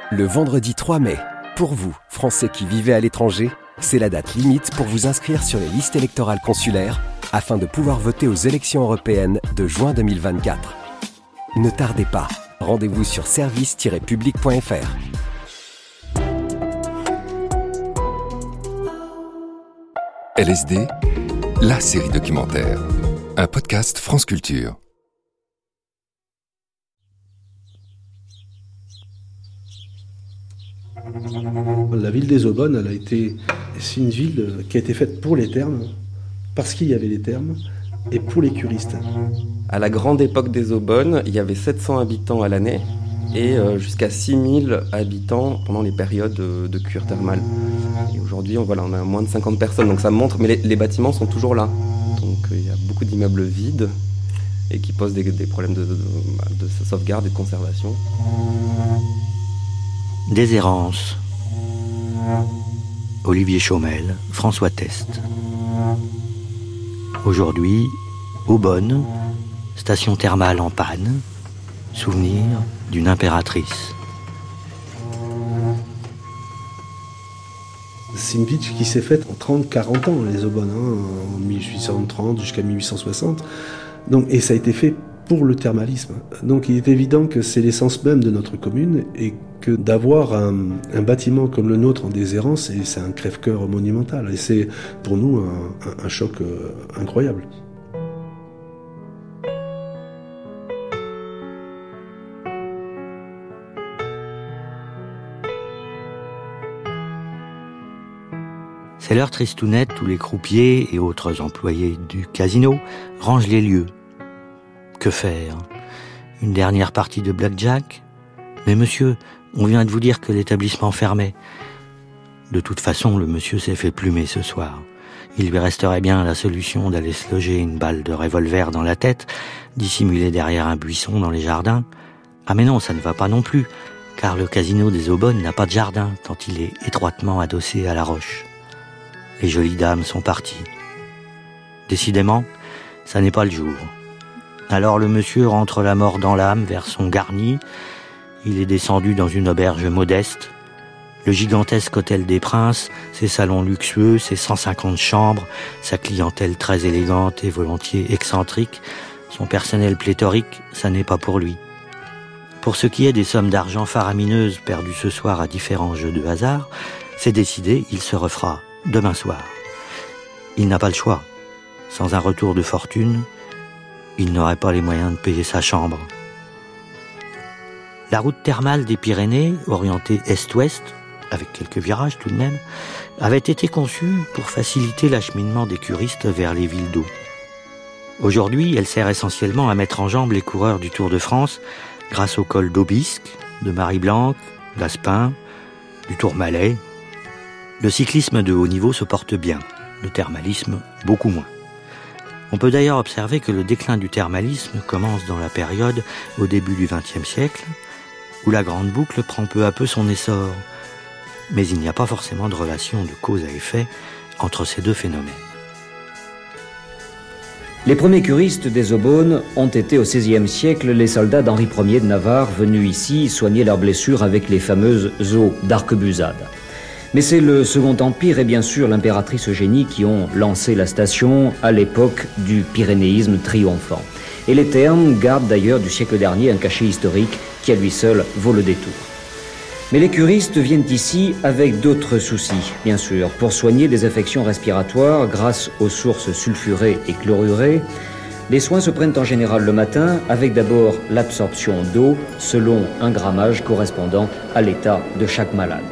Le vendredi 3 mai, pour vous, Français qui vivez à l'étranger, c'est la date limite pour vous inscrire sur les listes électorales consulaires afin de pouvoir voter aux élections européennes de juin 2024. Ne tardez pas, rendez-vous sur service-public.fr. LSD, la série documentaire. Un podcast France Culture. La ville des Aubonnes, c'est une ville qui a été faite pour les thermes, parce qu'il y avait les thermes, et pour les curistes. À la grande époque des Aubonnes, il y avait 700 habitants à l'année et jusqu'à 6000 habitants pendant les périodes de cure thermale. Et aujourd'hui, on a moins de 50 personnes, donc ça montre, mais les bâtiments sont toujours là. Donc il y a beaucoup d'immeubles vides et qui posent des problèmes de sauvegarde et de conservation. Déshérence. Olivier Chaumel, François Test. Aujourd'hui, Aubonne, station thermale en panne, souvenir d'une impératrice. C'est une ville qui s'est faite en 30-40 ans, les Aubonnes, en 1830 jusqu'à 1860. Donc, et ça a été fait pour le thermalisme. Donc il est évident que c'est l'essence même de notre commune et que d'avoir un bâtiment comme le nôtre en déshérence, c'est un crève-cœur monumental. Et c'est pour nous un choc incroyable. C'est l'heure tristounette où les croupiers et autres employés du casino rangent les lieux. Que faire ? Une dernière partie de blackjack ? Mais monsieur, on vient de vous dire que l'établissement fermait. De toute façon, le monsieur s'est fait plumer ce soir. Il lui resterait bien la solution d'aller se loger une balle de revolver dans la tête, dissimulée derrière un buisson dans les jardins. Ah mais non, ça ne va pas non plus, car le casino des Aubonnes n'a pas de jardin, tant il est étroitement adossé à la roche. Les jolies dames sont parties. Décidément, ça n'est pas le jour. Alors le monsieur rentre la mort dans l'âme vers son garni. Il est descendu dans une auberge modeste. Le gigantesque hôtel des Princes, ses salons luxueux, ses 150 chambres, sa clientèle très élégante et volontiers excentrique, son personnel pléthorique, ça n'est pas pour lui. Pour ce qui est des sommes d'argent faramineuses perdues ce soir à différents jeux de hasard, c'est décidé, il se refera demain soir. Il n'a pas le choix. Sans un retour de fortune, il n'aurait pas les moyens de payer sa chambre. La route thermale des Pyrénées, orientée est-ouest, avec quelques virages tout de même, avait été conçue pour faciliter l'acheminement des curistes vers les villes d'eau. Aujourd'hui, elle sert essentiellement à mettre en jambe les coureurs du Tour de France grâce au col d'Aubisque, de Marie-Blanque, d'Aspin, du Tourmalet. Le cyclisme de haut niveau se porte bien, le thermalisme beaucoup moins. On peut d'ailleurs observer que le déclin du thermalisme commence dans la période au début du XXe siècle, où la grande boucle prend peu à peu son essor. Mais il n'y a pas forcément de relation de cause à effet entre ces deux phénomènes. Les premiers curistes des Aubonnes ont été au XVIe siècle les soldats d'Henri Ier de Navarre venus ici soigner leurs blessures avec les fameuses eaux d'Arquebusade. Mais c'est le Second Empire et bien sûr l'impératrice Eugénie qui ont lancé la station à l'époque du pyrénéisme triomphant. Et les thermes gardent d'ailleurs du siècle dernier un cachet historique qui à lui seul vaut le détour. Mais les curistes viennent ici avec d'autres soucis, bien sûr, pour soigner des affections respiratoires grâce aux sources sulfurées et chlorurées. Les soins se prennent en général le matin avec d'abord l'absorption d'eau selon un grammage correspondant à l'état de chaque malade.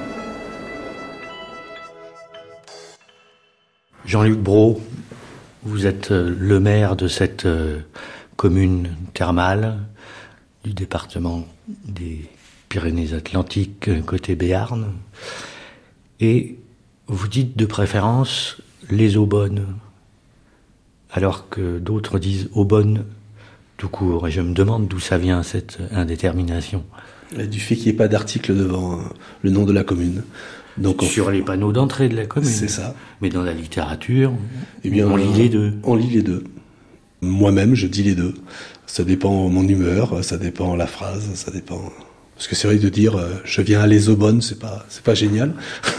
Jean-Luc Brault, vous êtes le maire de cette commune thermale du département des Pyrénées-Atlantiques côté Béarn. Et vous dites de préférence les Aubonnes, alors que d'autres disent Aubonne tout court. Et je me demande d'où ça vient cette indétermination. Du fait qu'il n'y ait pas d'article devant le nom de la commune. Donc sur les panneaux d'entrée de la commune. C'est ça. Mais dans la littérature, eh bien, on lit les deux. On lit les deux. Moi-même, je dis les deux. Ça dépend mon humeur, ça dépend la phrase, ça dépend... Parce que c'est vrai de dire je viens à Les Aubonnes, c'est pas génial.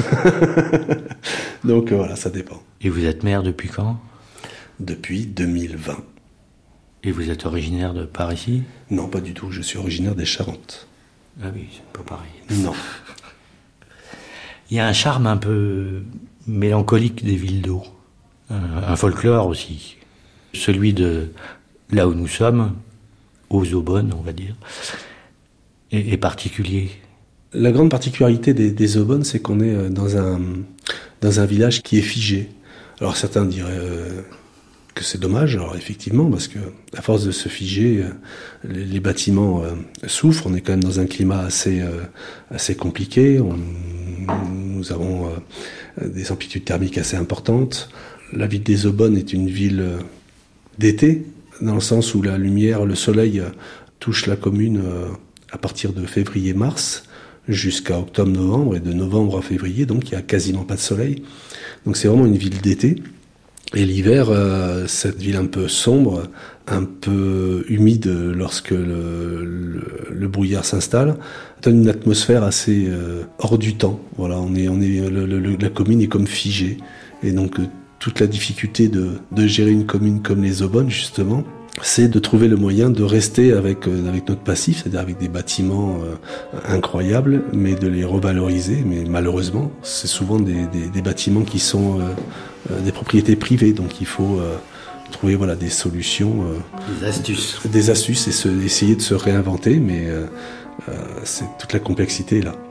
Donc voilà, ça dépend. Et vous êtes maire depuis quand ? Depuis 2020. Et vous êtes originaire de par ici ? Non, pas du tout, je suis originaire des Charentes. Ah oui, c'est pas pareil. Non. Il y a un charme un peu mélancolique des villes d'eau. Un folklore aussi. Celui de là où nous sommes, aux Aubonnes, on va dire, est particulier. La grande particularité des Aubonnes, c'est qu'on est dans un village qui est figé. Alors certains diraient que c'est dommage, alors effectivement, parce que à force de se figer, les bâtiments souffrent. On est quand même dans un climat assez compliqué. Nous avons des amplitudes thermiques assez importantes. La ville des Aubonnes est une ville d'été, dans le sens où la lumière, le soleil touche la commune à partir de février-mars jusqu'à octobre-novembre, et de novembre à février, donc il n'y a quasiment pas de soleil. Donc c'est vraiment une ville d'été. Et l'hiver, cette ville un peu sombre, un peu humide lorsque le brouillard s'installe, donne une atmosphère assez hors du temps. Voilà, la commune est comme figée. Et donc toute la difficulté de gérer une commune comme les Aubonnes, justement, c'est de trouver le moyen de rester avec notre passif, c'est-à-dire avec des bâtiments incroyables, mais de les revaloriser. Mais malheureusement, c'est souvent des bâtiments qui sont des propriétés privées, donc il faut trouver des solutions, des astuces et essayer de se réinventer, mais c'est toute la complexité là.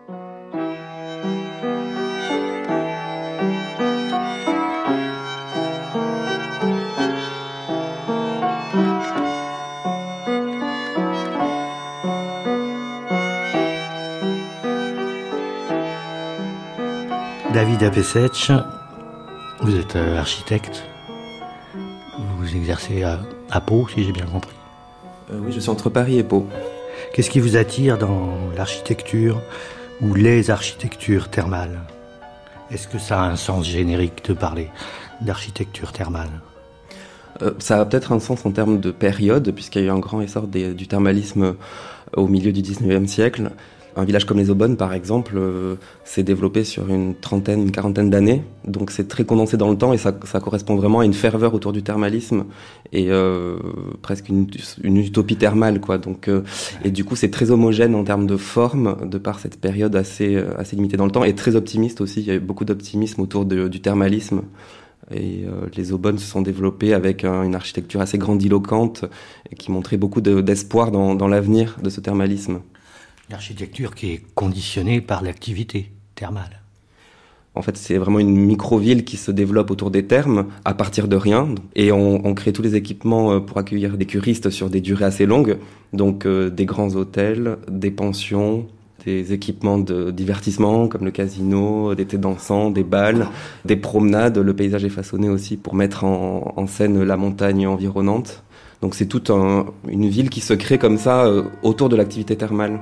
David Apesech, vous êtes architecte, vous exercez à Pau, si j'ai bien compris. Oui, je suis entre Paris et Pau. Qu'est-ce qui vous attire dans l'architecture ou les architectures thermales ? Est-ce que ça a un sens générique de parler d'architecture thermale ? Ça a peut-être un sens en termes de période, puisqu'il y a eu un grand essor du thermalisme au milieu du 19e siècle. Un village comme les Aubonnes, par exemple, s'est développé sur une quarantaine d'années. Donc c'est très condensé dans le temps et ça correspond vraiment à une ferveur autour du thermalisme et presque une utopie thermale, quoi. Donc, et du coup, c'est très homogène en termes de forme, de par cette période assez limitée dans le temps, et très optimiste aussi. Il y a eu beaucoup d'optimisme autour du thermalisme. Et les Aubonnes se sont développées avec une architecture assez grandiloquente et qui montrait beaucoup d'espoir dans l'avenir de ce thermalisme. L'architecture qui est conditionnée par l'activité thermale. En fait, c'est vraiment une micro-ville qui se développe autour des thermes, à partir de rien. Et on crée tous les équipements pour accueillir des curistes sur des durées assez longues. Donc des grands hôtels, des pensions, des équipements de divertissement comme le casino, des thés dansants, des bals, des promenades. Le paysage est façonné aussi pour mettre en scène la montagne environnante. Donc c'est toute une ville qui se crée comme ça autour de l'activité thermale.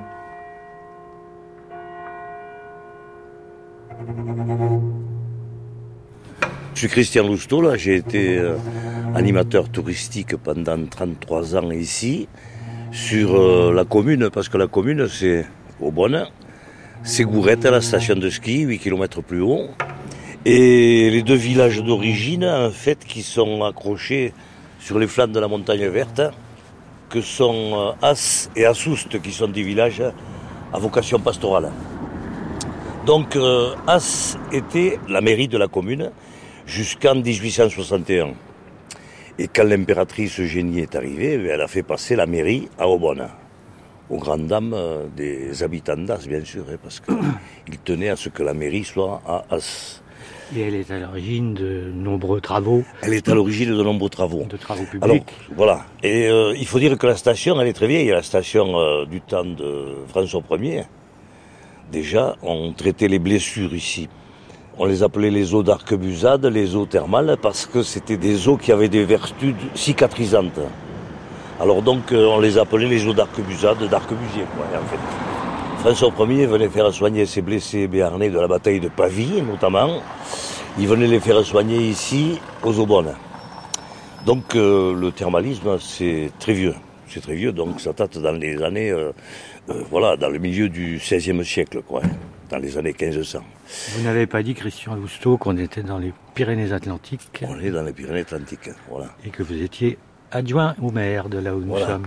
Je suis Christian Lousteau, là. J'ai été animateur touristique pendant 33 ans ici, sur la commune, parce que la commune c'est Aubonne, c'est Gourette, la station de ski, 8 km plus haut, et les deux villages d'origine, en fait, qui sont accrochés sur les flancs de la montagne verte, que sont As et Assoust, qui sont des villages à vocation pastorale. Donc As était la mairie de la commune jusqu'en 1861. Et quand l'impératrice Eugénie est arrivée, elle a fait passer la mairie à Aubonne, aux grandes dames des habitants d'As, bien sûr, parce qu'ils tenaient à ce que la mairie soit à As. Et elle est à l'origine de nombreux travaux. Elle est à l'origine de nombreux travaux. De travaux publics. Alors, voilà. Et il faut dire que la station, elle est très vieille. La station du temps de François Ier. Déjà, on traitait les blessures ici. On les appelait les eaux d'Arquebusade, les eaux thermales, parce que c'était des eaux qui avaient des vertus cicatrisantes. Alors donc, on les appelait les eaux d'Arquebusade, d'Arquebusier, quoi, en fait. François Ier venait faire soigner ses blessés béarnais de la bataille de Pavie, notamment. Il venait les faire soigner ici, aux Aubonnes. Donc, le thermalisme, c'est très vieux. C'est très vieux, donc ça date dans les années dans le milieu du XVIe siècle, quoi, dans les années 1500. Vous n'avez pas dit, Christian Lousteau, qu'on était dans les Pyrénées-Atlantiques. On est dans les Pyrénées-Atlantiques, voilà. Et que vous étiez adjoint au maire de là où nous sommes.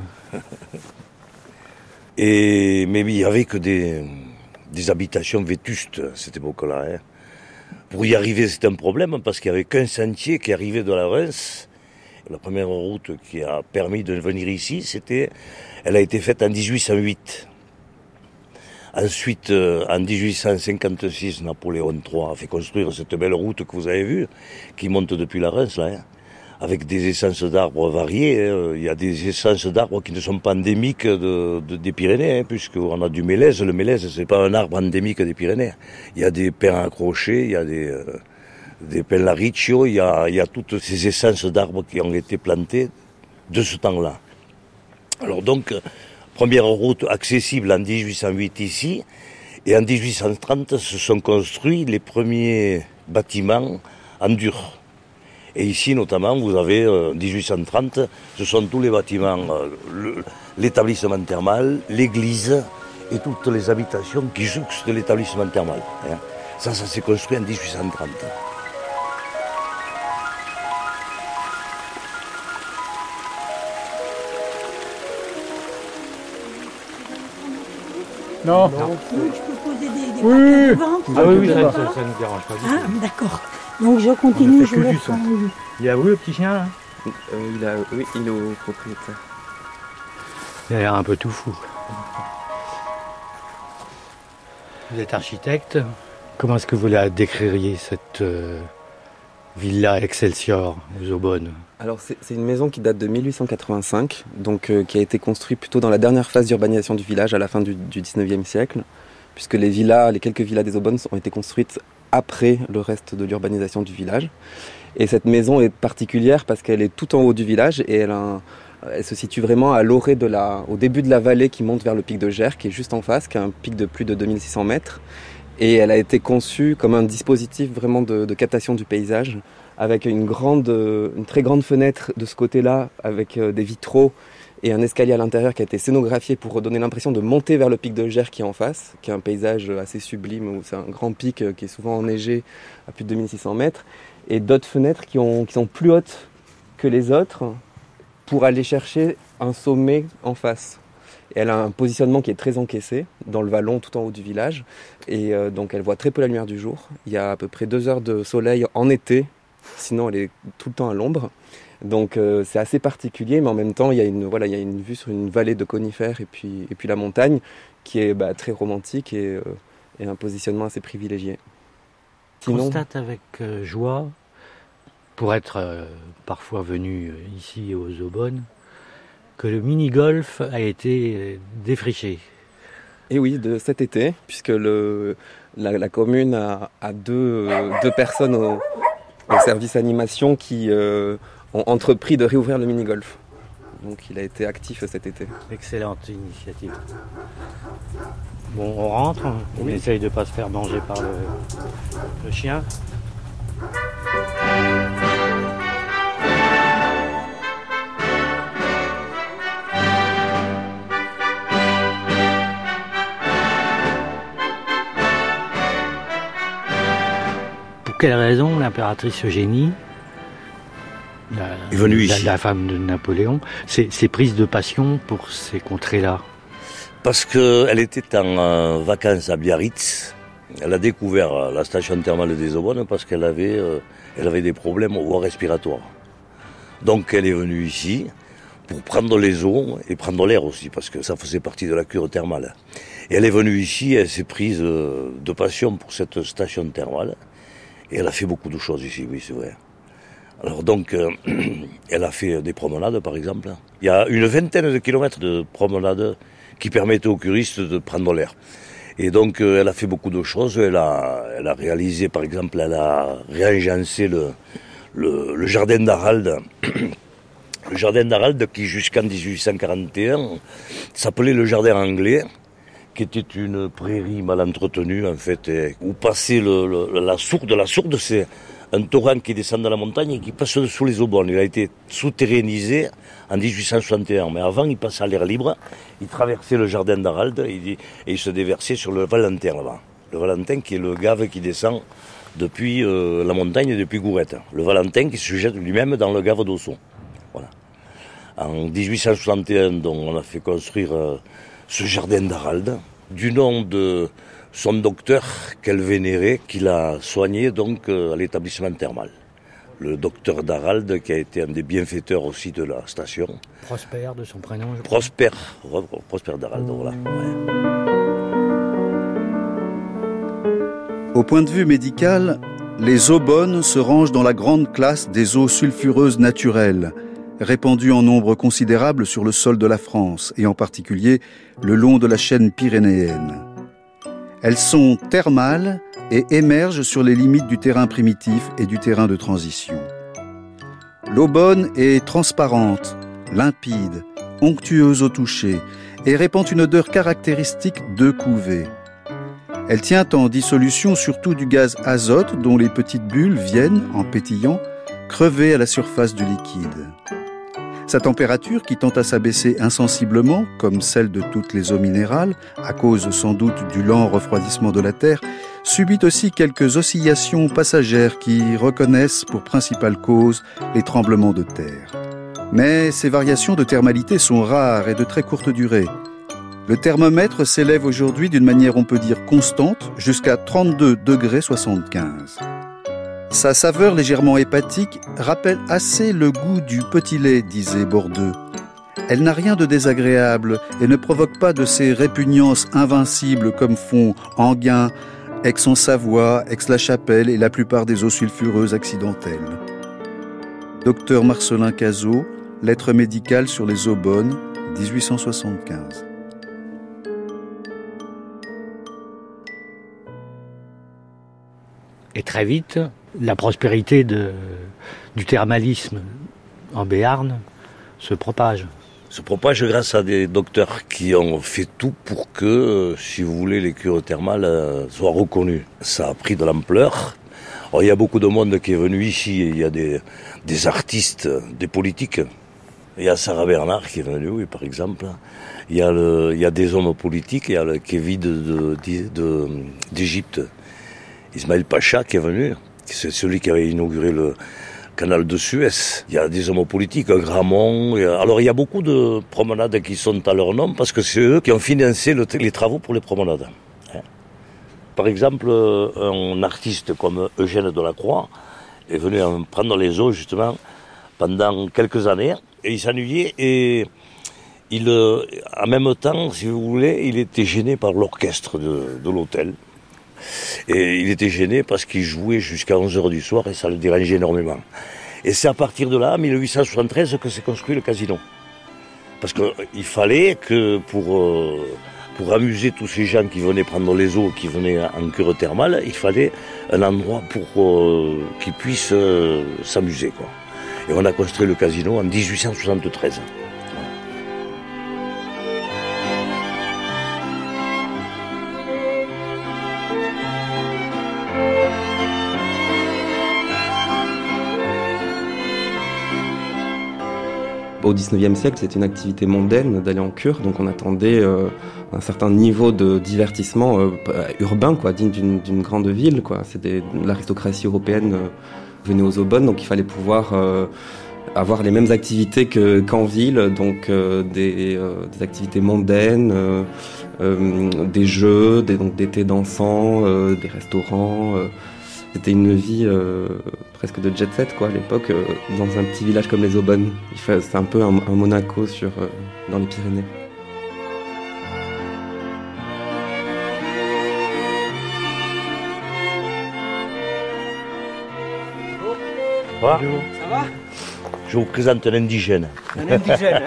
Mais il n'y avait que des habitations vétustes à cette époque-là. Hein. Pour y arriver, c'était un problème parce qu'il n'y avait qu'un sentier qui arrivait de la Reims. La première route qui a permis de venir ici, elle a été faite en 1808. Ensuite, en 1856, Napoléon III a fait construire cette belle route que vous avez vue, qui monte depuis la Reims, là, hein, avec des essences d'arbres variées. Il y a des essences d'arbres qui ne sont pas endémiques des Pyrénées, hein, puisqu'on a du mélèze. Le mélèze, c'est pas un arbre endémique des Pyrénées. Il y a des pins accrochés, il y a des pellariccios, il y a toutes ces essences d'arbres qui ont été plantées de ce temps-là. Alors donc, première route accessible en 1808 ici, et en 1830 se sont construits les premiers bâtiments en dur. Et ici, notamment, vous avez 1830, ce sont tous les bâtiments, l'établissement thermal, l'église et toutes les habitations qui jouxtent l'établissement thermal. Hein. Ça s'est construit en 1830. Non. Je peux poser des paquets devant. Ah oui, ça ne nous dérange pas du tout. Ah, d'accord. Donc je continue, je vais prendre. Il a où le petit chien là? Il est au propriétaire. Il a l'air un peu tout fou. Vous êtes architecte. Comment est-ce que vous la décririez, cette villa Excelsior aux Aubonnes? Alors c'est une maison qui date de 1885, donc qui a été construite plutôt dans la dernière phase d'urbanisation du village à la fin du 19e siècle, puisque les quelques villas des Aubonnes ont été construites après le reste de l'urbanisation du village. Et cette maison est particulière parce qu'elle est tout en haut du village et elle se situe vraiment à l'orée au début de la vallée qui monte vers le pic de Gers, qui est juste en face, qui a un pic de plus de 2600 mètres. Et elle a été conçue comme un dispositif vraiment de captation du paysage, avec une très grande fenêtre de ce côté-là, avec des vitraux et un escalier à l'intérieur qui a été scénographié pour donner l'impression de monter vers le pic de Gers qui est en face, qui est un paysage assez sublime, où c'est un grand pic qui est souvent enneigé à plus de 2600 mètres, et d'autres fenêtres qui sont plus hautes que les autres pour aller chercher un sommet en face. Et elle a un positionnement qui est très encaissé dans le vallon tout en haut du village, et donc elle voit très peu la lumière du jour. Il y a à peu près 2 heures de soleil en été, sinon elle est tout le temps à l'ombre. Donc c'est assez particulier, mais en même temps il y a une vue sur une vallée de conifères et puis la montagne qui est très romantique et un positionnement assez privilégié. Sinon, constate avec joie, pour être parfois venu ici aux Aubonnes, que le mini-golf a été défriché. Et oui, de cet été, puisque la commune a deux personnes au service animation qui ont entrepris de réouvrir le mini-golf. Donc il a été actif cet été. Excellente initiative. Bon, on rentre, on essaye de ne pas se faire manger par le chien. Pour quelle raison l'impératrice Eugénie, la femme de Napoléon, s'est prise de passion pour ces contrées-là? Parce qu'elle était en vacances à Biarritz. Elle a découvert la station thermale des Aubonnes parce qu'elle avait des problèmes aux voies respiratoires. Donc elle est venue ici pour prendre les eaux et prendre l'air aussi, parce que ça faisait partie de la cure thermale. Et elle est venue ici, elle s'est prise de passion pour cette station thermale. Et elle a fait beaucoup de choses ici, oui, c'est vrai. Alors donc, elle a fait des promenades, par exemple. Il y a une vingtaine de kilomètres de promenades qui permettent aux curistes de prendre l'air. Et donc, elle a fait beaucoup de choses. Elle a réalisé, par exemple, elle a réagencé le jardin d'Arald. Le jardin d'Arald qui, jusqu'en 1841, s'appelait le jardin anglais, qui était une prairie mal entretenue, en fait, où passait la sourde. La sourde, c'est un torrent qui descend de la montagne et qui passe sous les Aubonnes. Il a été souterrainisé en 1861, mais avant il passait à l'air libre, il traversait le jardin d'Arald et il se déversait sur le Valentin là-bas. Le Valentin qui est le gave qui descend depuis la montagne, depuis Gourette. Le Valentin qui se jette lui-même dans le gave d'Ausson. Voilà. En 1861, donc, on a fait construire ce jardin d'Arald, du nom de son docteur qu'elle vénérait, qui l'a soigné donc à l'établissement thermal. Le docteur d'Arald, qui a été un des bienfaiteurs aussi de la station. Prosper de son prénom, je crois. Prosper d'Arald, voilà. Ouais. Au point de vue médical, les Aubonnes se rangent dans la grande classe des eaux sulfureuses naturelles, répandues en nombre considérable sur le sol de la France, et en particulier le long de la chaîne pyrénéenne. Elles sont thermales et émergent sur les limites du terrain primitif et du terrain de transition. L'Aubonne est transparente, limpide, onctueuse au toucher et répand une odeur caractéristique de couvée. Elle tient en dissolution surtout du gaz azote dont les petites bulles viennent, en pétillant, crever à la surface du liquide. Sa température, qui tend à s'abaisser insensiblement, comme celle de toutes les eaux minérales, à cause sans doute du lent refroidissement de la Terre, subit aussi quelques oscillations passagères qui reconnaissent pour principale cause les tremblements de terre. Mais ces variations de thermalité sont rares et de très courte durée. Le thermomètre s'élève aujourd'hui d'une manière on peut dire constante jusqu'à 32,75 degrés. Sa saveur légèrement hépatique rappelle assez le goût du petit lait, disait Bordeaux. Elle n'a rien de désagréable et ne provoque pas de ces répugnances invincibles comme font Enghien, Aix-en-Savoie, Aix-la-Chapelle et la plupart des eaux sulfureuses accidentelles. Docteur Marcelin Cazot, Lettres médicales sur les Aubonnes, 1875. Et très vite, la prospérité du thermalisme en Béarn se propage. Se propage grâce à des docteurs qui ont fait tout pour que, si vous voulez, les cures thermales soient reconnues. Ça a pris de l'ampleur. Alors, il y a beaucoup de monde qui est venu ici. Il y a des artistes, des politiques. Il y a Sarah Bernard qui est venue, oui, par exemple. Il y a des hommes politiques. Il y a le Kévid d'Égypte. Ismaël Pacha qui est venu, c'est celui qui avait inauguré le canal de Suez. Il y a des hommes politiques, Gramont. Alors il y a beaucoup de promenades qui sont à leur nom parce que c'est eux qui ont financé les travaux pour les promenades. Par exemple, un artiste comme Eugène Delacroix est venu prendre les eaux justement pendant quelques années et il s'ennuyait et en même temps, si vous voulez, il était gêné par l'orchestre de l'hôtel. Et il était gêné parce qu'il jouait jusqu'à 11h du soir et ça le dérangeait énormément. Et c'est à partir de là, en 1873, que s'est construit le casino. Parce qu'il fallait que pour amuser tous ces gens qui venaient prendre les eaux, qui venaient en cure thermale, il fallait un endroit pour qu'ils puissent s'amuser, quoi. Et on a construit le casino en 1873. Au XIXe siècle, c'était une activité mondaine d'aller en cure, donc on attendait un certain niveau de divertissement urbain, quoi, digne d'une grande ville, quoi. C'était l'aristocratie européenne venait aux Aubonnes, donc il fallait pouvoir avoir les mêmes activités qu'en ville, donc des activités mondaines, des jeux, des thés dansants, des restaurants. C'était une vie presque de jet set, quoi, à l'époque, dans un petit village comme les Aubonnes. C'est un peu un Monaco dans les Pyrénées. Ça va ? Je vous présente un indigène. Un indigène.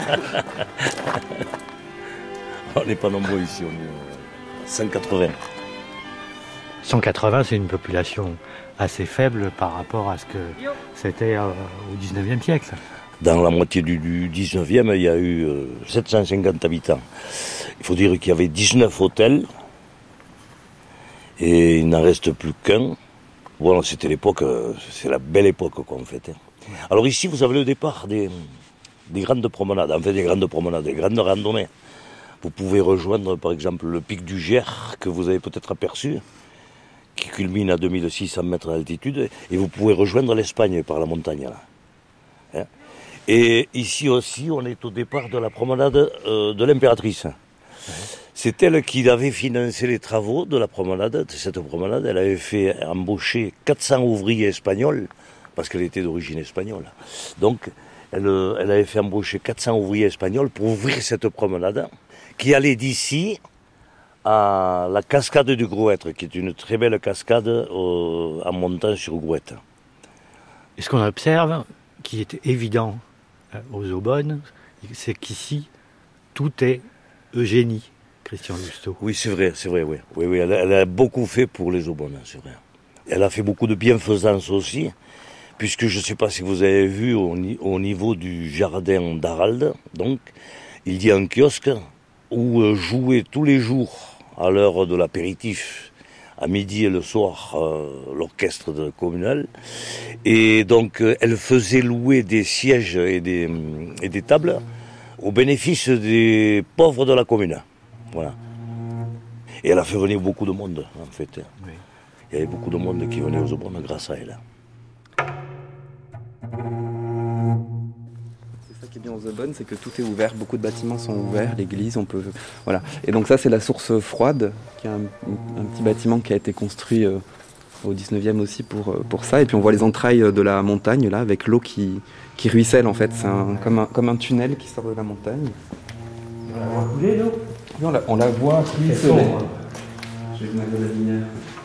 On n'est pas nombreux ici, on est 180. 180, c'est une population assez faible par rapport à ce que c'était au XIXe siècle. Dans la moitié du 19e, il y a eu 750 habitants. Il faut dire qu'il y avait 19 hôtels et il n'en reste plus qu'un. Voilà, c'était l'époque, c'est la belle époque en fait. Alors ici, vous avez le départ des grandes promenades, des grandes randonnées. Vous pouvez rejoindre par exemple le pic du Gers, que vous avez peut-être aperçu, qui culmine à 2600 mètres d'altitude, et vous pouvez rejoindre l'Espagne par la montagne. Là. Et ici aussi, on est au départ de la promenade de l'impératrice. C'est elle qui avait financé les travaux de la promenade, de cette promenade. Elle avait fait embaucher 400 ouvriers espagnols, parce qu'elle était d'origine espagnole. Donc, elle avait fait embaucher 400 ouvriers espagnols pour ouvrir cette promenade, qui allait d'ici à la cascade du Grouette, qui est une très belle cascade en montant sur Grouette. Et ce qu'on observe, qui est évident aux Aubonnes, c'est qu'ici, tout est eugénie. Christian Lousteau. Oui, c'est vrai, oui. Oui, elle a beaucoup fait pour les Aubonnes, c'est vrai. Elle a fait beaucoup de bienfaisance aussi, puisque je ne sais pas si vous avez vu au niveau du jardin d'Arald, donc, il y a un kiosque où jouait tous les jours, à l'heure de l'apéritif, à midi et le soir, l'orchestre communal. Et donc, elle faisait louer des sièges et des tables au bénéfice des pauvres de la commune. Voilà. Et elle a fait venir beaucoup de monde, en fait. Oui. Il y avait beaucoup de monde qui venait aux Aubonnes grâce à elle. C'est ça qui est bien aux Aubonnes, c'est que tout est ouvert, beaucoup de bâtiments sont ouverts, l'église, on peut... Voilà. Et donc ça, c'est la source froide, qui est un petit bâtiment qui a été construit au 19e aussi pour ça. Et puis on voit les entrailles de la montagne, là, avec l'eau qui ruisselle, en fait. C'est comme un tunnel qui sort de la montagne. On la voit couler, l'eau ? On la voit ruisseler. Je vais mettre de la lumière.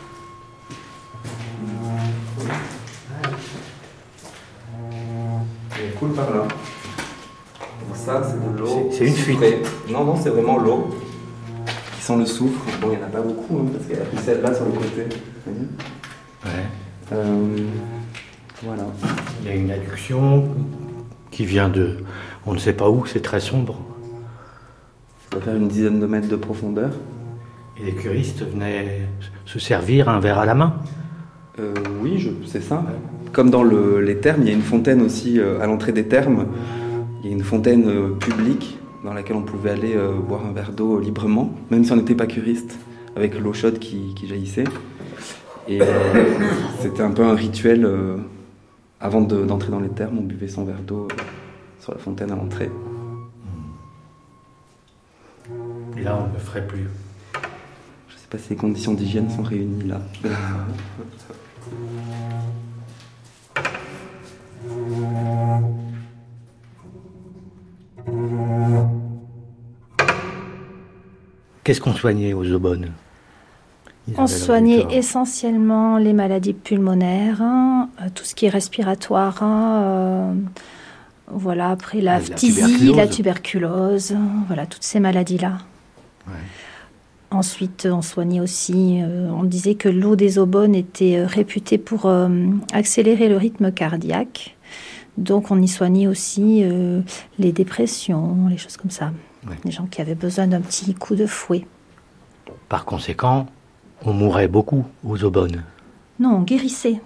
Elle coule par là. Donc ça, c'est de l'eau. C'est une fuite. Non, c'est vraiment l'eau qui sent le soufre. Bon, il n'y en a pas beaucoup, hein, parce qu'elle a pris celle-là sur le côté. Ouais. Voilà. Il y a une adduction qui vient de... On ne sait pas où, c'est très sombre. Ça doit faire une dizaine de mètres de profondeur. Et les curistes venaient se servir un verre à la main. Oui, c'est ça. Comme dans les thermes, il y a une fontaine aussi à l'entrée des thermes. Il y a une fontaine publique dans laquelle on pouvait aller boire un verre d'eau librement, même si on n'était pas curiste, avec l'eau chaude qui jaillissait. Et c'était un peu un rituel. Avant d'entrer dans les thermes, on buvait son verre d'eau sur la fontaine à l'entrée. Et là, on ne le ferait plus. Je ne sais pas si les conditions d'hygiène sont réunies là. Qu'est-ce qu'on soignait aux Aubonnes ? On soignait essentiellement les maladies pulmonaires, tout ce qui est respiratoire. Voilà, après la phtisie, la tuberculose, voilà, toutes ces maladies-là. Ouais. Ensuite, on soignait aussi, on disait que l'eau des Aubonnes était réputée pour accélérer le rythme cardiaque. Donc, on y soignait aussi les dépressions, les choses comme ça. Ouais. Les gens qui avaient besoin d'un petit coup de fouet. Par conséquent, on mourait beaucoup aux Aubonnes. Non, on guérissait.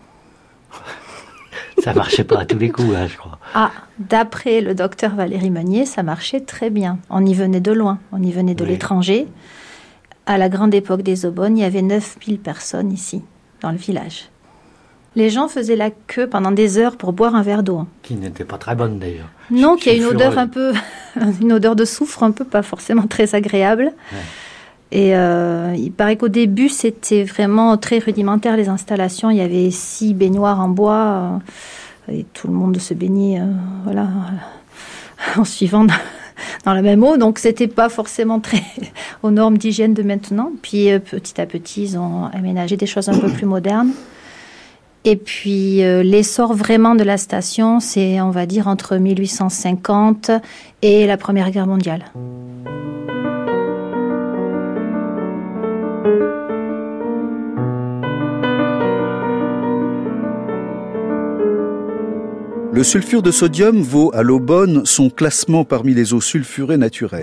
Ça marchait pas à tous les coups, hein, je crois. Ah, d'après le docteur Valérie Meunier, ça marchait très bien. On y venait de loin, on y venait de l'étranger. À la grande époque des Aubonnes, il y avait 9000 personnes ici, dans le village. Les gens faisaient la queue pendant des heures pour boire un verre d'eau. Qui n'était pas très bonne d'ailleurs. Non, qui a une odeur un peu, une odeur de soufre un peu, pas forcément très agréable. Ouais. Et il paraît qu'au début, c'était vraiment très rudimentaire, les installations. Il y avait 6 baignoires en bois et tout le monde se baignait en suivant dans la même eau. Donc, c'était pas forcément très aux normes d'hygiène de maintenant. Puis, petit à petit, ils ont aménagé des choses un peu plus modernes. Et puis, l'essor vraiment de la station, c'est, on va dire, entre 1850 et la Première Guerre mondiale. Le sulfure de sodium vaut à l'Aubonne son classement parmi les eaux sulfurées naturelles.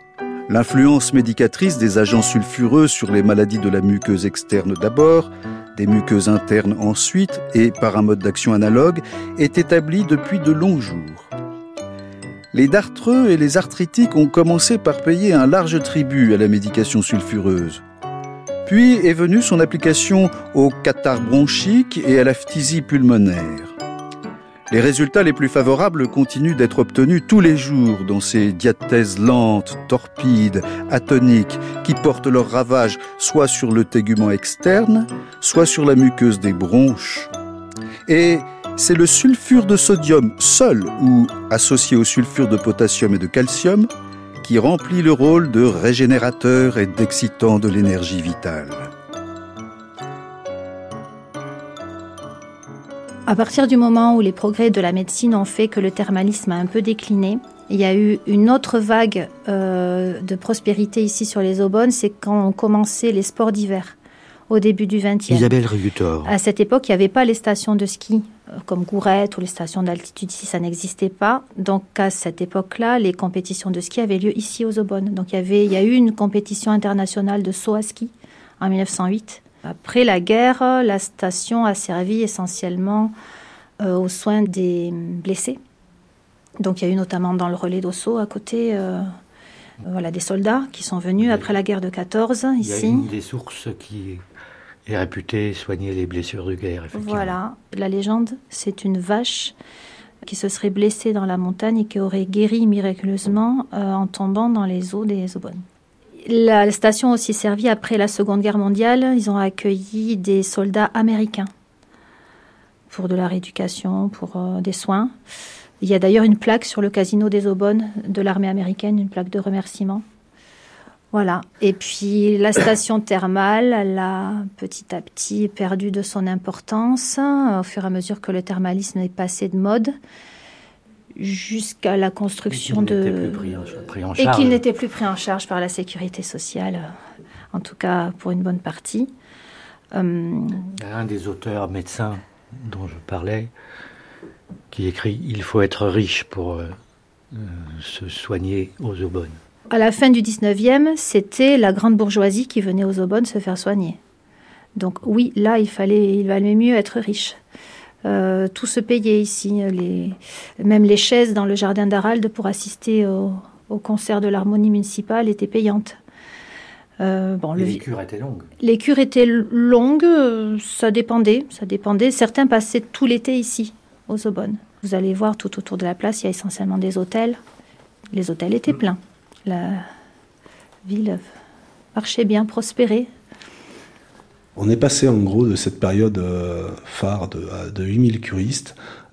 L'influence médicatrice des agents sulfureux sur les maladies de la muqueuse externe d'abord, des muqueuses internes ensuite, et par un mode d'action analogue, est établi depuis de longs jours. Les dartreux et les arthritiques ont commencé par payer un large tribut à la médication sulfureuse. Puis est venue son application au catarrhe bronchique et à la phtisie pulmonaire. Les résultats les plus favorables continuent d'être obtenus tous les jours dans ces diathèses lentes, torpides, atoniques, qui portent leurs ravages soit sur le tégument externe, soit sur la muqueuse des bronches. Et c'est le sulfure de sodium seul ou associé au sulfure de potassium et de calcium qui remplit le rôle de régénérateur et d'excitant de l'énergie vitale. À partir du moment où les progrès de la médecine ont fait que le thermalisme a un peu décliné, il y a eu une autre vague de prospérité ici sur les Aubonnes, c'est quand ont commencé les sports d'hiver, au début du XXe. Isabelle Rigutor. À cette époque, il n'y avait pas les stations de ski comme Gourette ou les stations d'altitude ici, ça n'existait pas. Donc à cette époque-là, les compétitions de ski avaient lieu ici aux Aubonnes. Donc il y a eu une compétition internationale de saut à ski en 1908. Après la guerre, la station a servi essentiellement aux soins des blessés. Donc il y a eu notamment dans le relais d'Ossau à côté des soldats qui sont venus après la guerre de 14 ici. Il y a une des sources qui est réputée soigner les blessures de guerre, effectivement. Voilà, la légende, c'est une vache qui se serait blessée dans la montagne et qui aurait guéri miraculeusement en tombant dans les eaux des Aubonnes. La station a aussi servi après la Seconde Guerre mondiale. Ils ont accueilli des soldats américains pour de la rééducation, pour des soins. Il y a d'ailleurs une plaque sur le casino des Aubonnes de l'armée américaine, une plaque de remerciement. Voilà. Et puis la station thermale, elle a petit à petit perdu de son importance au fur et à mesure que le thermalisme est passé de mode, jusqu'à la construction et qu'il n'était plus pris en charge par la sécurité sociale, en tout cas pour une bonne partie. Un des auteurs médecins dont je parlais, qui écrit « Il faut être riche pour se soigner aux Aubonnes ». À la fin du 19e, c'était la grande bourgeoisie qui venait aux Aubonnes se faire soigner. Donc oui, là, il valait mieux être riche. Tout se payait ici, même les chaises dans le jardin d'Arald pour assister au concert de l'harmonie municipale étaient payantes. Les cures étaient longues. Les cures étaient longues, ça dépendait. Certains passaient tout l'été ici, aux Aubonnes. Vous allez voir, tout autour de la place, il y a essentiellement des hôtels. Les hôtels étaient pleins. La ville marchait bien, prospérait. On est passé en gros de cette période phare de 8000 curistes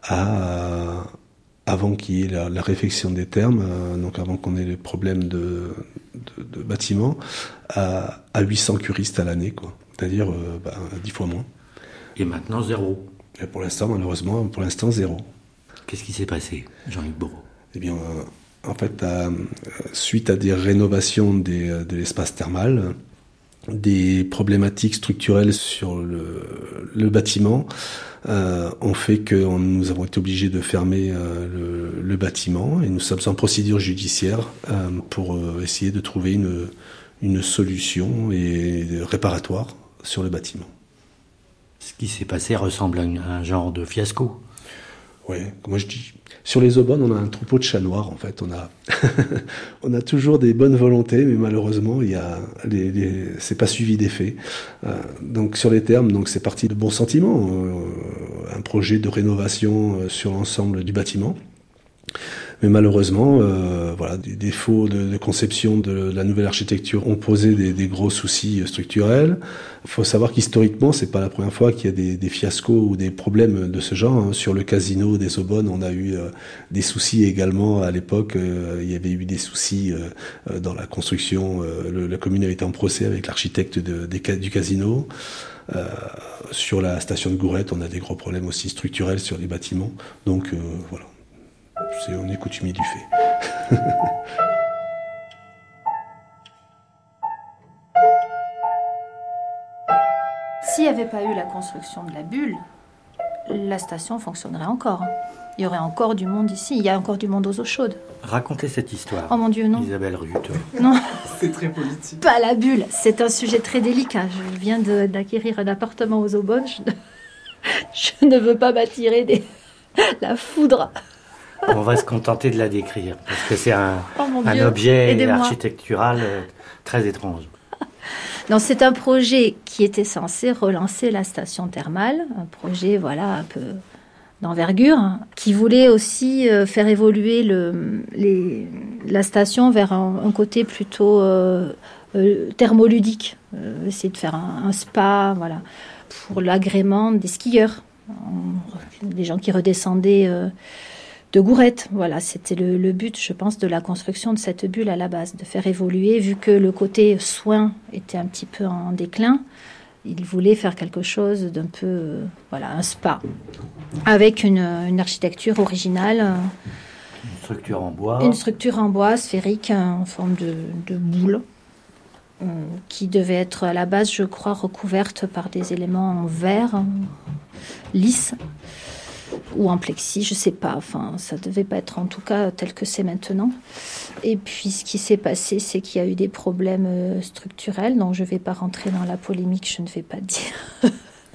à avant qu'il y ait la réfection des thermes, donc avant qu'on ait les problèmes de bâtiments, à 800 curistes à l'année, quoi. C'est-à-dire 10 fois moins. Et maintenant, zéro. Et pour l'instant, malheureusement, zéro. Qu'est-ce qui s'est passé, Jean-Yves Bourreau ? Eh bien, en fait, suite à des rénovations de l'espace thermal, des problématiques structurelles sur le bâtiment ont fait que nous avons été obligés de fermer le bâtiment et nous sommes en procédure judiciaire pour essayer de trouver une solution réparatoire sur le bâtiment. Ce qui s'est passé ressemble à un genre de fiasco. Oui, comme moi je dis. Sur les Aubonnes, on a un troupeau de chats noirs, en fait. On a toujours des bonnes volontés, mais malheureusement, c'est pas suivi d'effet. Donc sur les thermes, c'est parti de bons sentiments. Un projet de rénovation sur l'ensemble du bâtiment. Mais malheureusement, des défauts de conception de la nouvelle architecture ont posé des gros soucis structurels. Il faut savoir qu'historiquement, c'est pas la première fois qu'il y a des fiascos ou des problèmes de ce genre. Sur le casino des Aubonnes, on a eu des soucis également à l'époque. Il y avait eu des soucis dans la construction. La commune avait été en procès avec l'architecte du casino. Sur la station de Gourette, on a des gros problèmes aussi structurels sur les bâtiments. Donc voilà. On est coutumier du fait. S'il n'y avait pas eu la construction de la bulle, la station fonctionnerait encore. Il y aurait encore du monde ici. Il y a encore du monde aux eaux chaudes. Racontez cette histoire. Oh mon Dieu, non. Isabelle Rutte. Non. C'est très politique. Pas la bulle. C'est un sujet très délicat. Je viens d'acquérir un appartement aux Aubonnes. Je ne veux pas m'attirer la foudre. On va se contenter de la décrire, parce que c'est un Dieu, objet aidez-moi. architectural très étrange. Non, c'est un projet qui était censé relancer la station thermale, un projet un peu d'envergure, qui voulait aussi faire évoluer la station vers un côté plutôt thermoludique, essayer de faire un spa, pour l'agrément des skieurs, des gens qui redescendaient de Gourette. C'était le but, je pense, de la construction de cette bulle à la base, de faire évoluer, vu que le côté soin était un petit peu en déclin. Il voulait faire quelque chose d'un peu, un spa, avec une architecture originale. Une structure en bois. Une structure en bois sphérique, en forme de boule, qui devait être à la base, je crois, recouverte par des éléments en verre, lisse, ou en plexi, je ne sais pas. Ça ne devait pas être en tout cas tel que c'est maintenant. Et puis, ce qui s'est passé, c'est qu'il y a eu des problèmes structurels, donc je ne vais pas rentrer dans la polémique, je ne vais pas dire.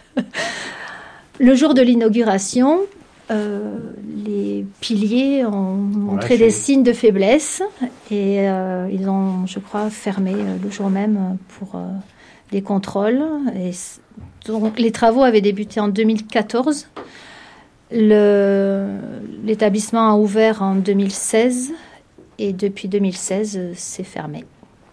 Le jour de l'inauguration, les piliers ont montré des signes de faiblesse et ils ont, je crois, fermé le jour même pour des contrôles. Et donc, les travaux avaient débuté en 2014. L'établissement a ouvert en 2016 et depuis 2016, c'est fermé.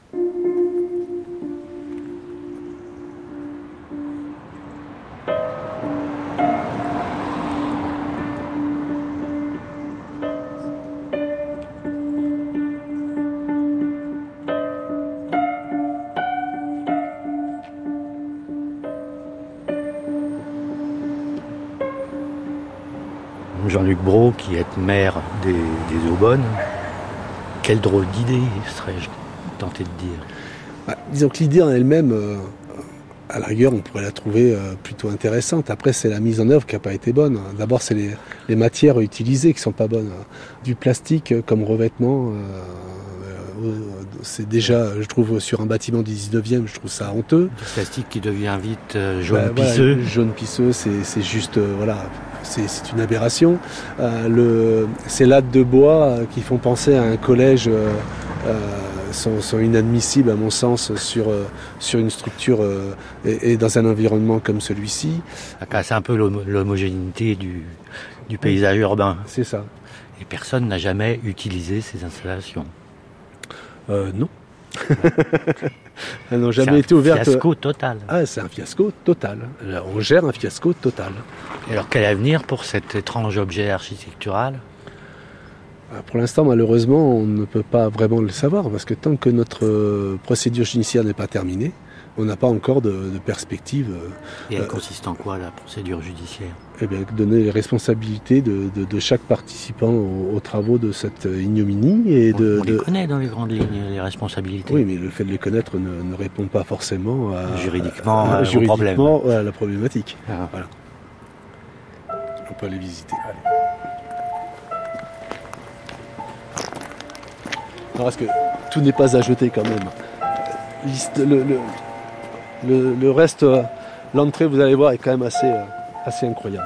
Jean-Luc Brault, qui est maire des Aubonnes, quelle drôle d'idée, serais-je tenté de dire. Disons que l'idée en elle-même, à la rigueur, on pourrait la trouver plutôt intéressante. Après, c'est la mise en œuvre qui n'a pas été bonne. D'abord, c'est les matières utilisées qui ne sont pas bonnes. Du plastique comme revêtement, c'est déjà, je trouve, sur un bâtiment du 19e, je trouve ça honteux. Du plastique qui devient vite jaune pisseux. Voilà, jaune pisseux, c'est juste, c'est une aberration. Ces lattes de bois qui font penser à un collège sont inadmissibles à mon sens sur une structure et dans un environnement comme celui-ci. Ça casse un peu l'homogénéité du paysage urbain. C'est ça. Et personne n'a jamais utilisé ces installations. Non. Elles n'ont jamais été ouvertes. C'est un fiasco total. Ah, c'est un fiasco total. On gère un fiasco total. Et alors, quel avenir pour cet étrange objet architectural ? Pour l'instant, malheureusement, on ne peut pas vraiment le savoir, parce que tant que notre procédure judiciaire n'est pas terminée, on n'a pas encore de perspective. Et elle consiste en quoi, la procédure judiciaire ? Eh bien, donner les responsabilités de chaque participant aux travaux de cette ignominie. Et on les connaît dans les grandes lignes, les responsabilités. Oui, mais le fait de les connaître ne répond pas forcément juridiquement à la problématique. Ah. Voilà. On peut aller visiter. Allez. Non, parce que tout n'est pas à jeter quand même. Le reste, l'entrée, vous allez voir, est quand même assez incroyable.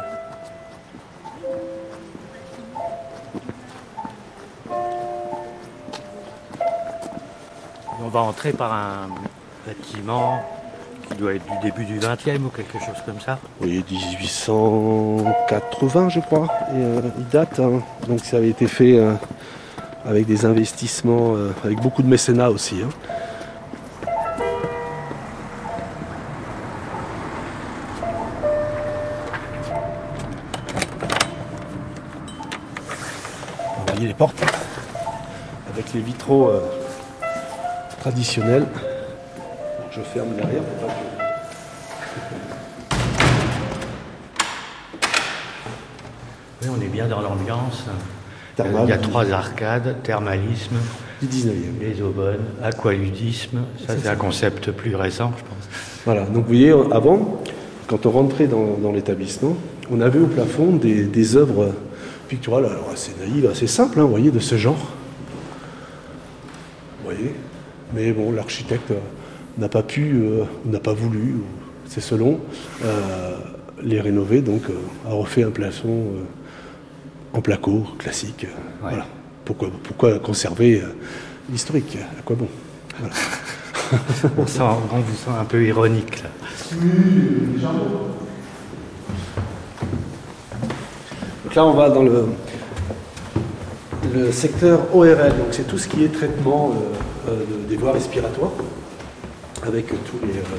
On va entrer par un bâtiment qui doit être du début du 20e ou quelque chose comme ça. Oui, 1880 je crois, il date. Donc ça avait été fait avec des investissements, avec beaucoup de mécénat aussi. Vous voyez les portes avec les vitraux traditionnels. Je ferme derrière pour pas que... Oui, on est bien dans l'ambiance. Thermal. Il y a 3 arcades, thermalisme, du 19e. les Aubonnes, aqualudisme. Ça, c'est un concept plus récent, je pense. Voilà, donc vous voyez, avant, quand on rentrait dans l'établissement, on avait au plafond des œuvres picturales, alors assez naïves, assez simples, vous voyez, de ce genre. Vous voyez. Mais bon, l'architecte n'a pas pu, n'a pas voulu, c'est selon, les rénover, donc a refait un plafond en placo classique. Voilà. Pourquoi conserver l'historique? À quoi bon? Voilà. On vous sent un peu ironique là. Oui, légèrement. Donc là, on va dans le secteur ORL, donc c'est tout ce qui est traitement des voies respiratoires, avec tous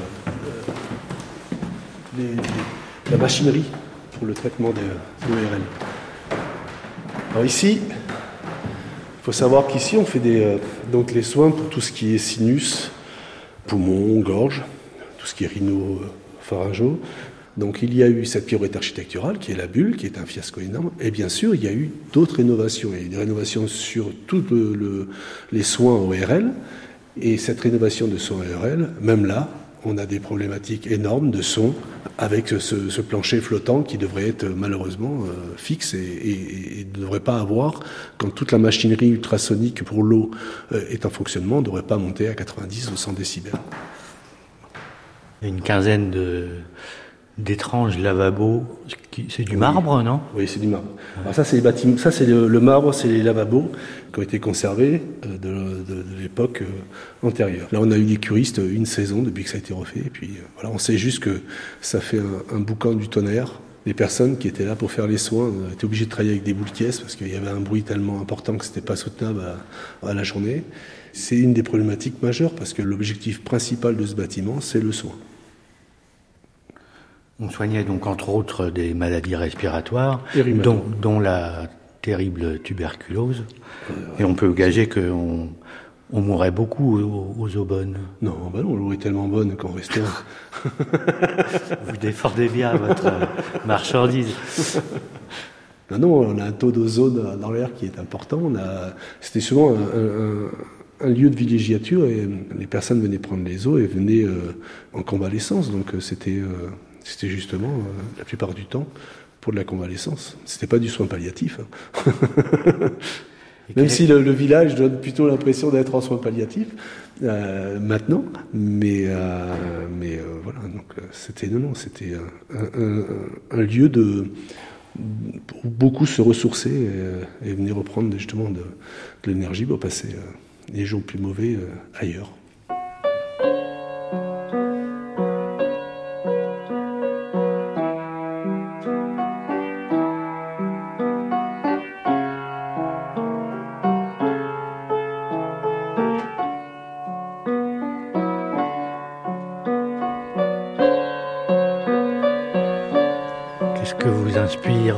la machinerie pour le traitement des ORL. Alors ici, il faut savoir qu'ici, on fait donc les soins pour tout ce qui est sinus, poumons, gorge, tout ce qui est rhino-pharyngaux. Donc il y a eu cette pirouette architecturale qui est la bulle, qui est un fiasco énorme. Et bien sûr, il y a eu d'autres rénovations. Il y a eu des rénovations sur tous les soins ORL. Et cette rénovation de soins ORL, même là, on a des problématiques énormes de son avec ce plancher flottant qui devrait être malheureusement fixe et ne devrait pas avoir, quand toute la machinerie ultrasonique pour l'eau est en fonctionnement, ne devrait pas monter à 90 ou 100 décibels. Il y a une quinzaine d'étranges lavabos. C'est du marbre, non? Oui, c'est du marbre. Alors ça, c'est les bâtiments. Ça, c'est le marbre, c'est les lavabos qui ont été conservés de l'époque antérieure. Là, on a eu des curistes une saison depuis que ça a été refait. Et puis, voilà, on sait juste que ça fait un boucan du tonnerre. Les personnes qui étaient là pour faire les soins étaient obligées de travailler avec des boules caisses parce qu'il y avait un bruit tellement important que c'était pas soutenable à la journée. C'est une des problématiques majeures parce que l'objectif principal de ce bâtiment, c'est le soin. On soignait donc entre autres des maladies respiratoires, dont la terrible tuberculose. Et on peut gager qu'on mourrait beaucoup aux Aubonnes. Non, non, l'eau est tellement bonne qu'on restait. Vous défendez bien votre marchandise. Non, on a un taux d'ozone dans l'air qui est important. C'était souvent un lieu de villégiature et les personnes venaient prendre les eaux et venaient en convalescence. Donc c'était justement, la plupart du temps, pour de la convalescence. C'était pas du soin palliatif. Même si le village donne plutôt l'impression d'être en soins palliatifs maintenant, mais voilà. Donc c'était un lieu pour beaucoup se ressourcer et venir reprendre justement de l'énergie pour passer les jours plus mauvais ailleurs. Qu'est-ce que vous inspire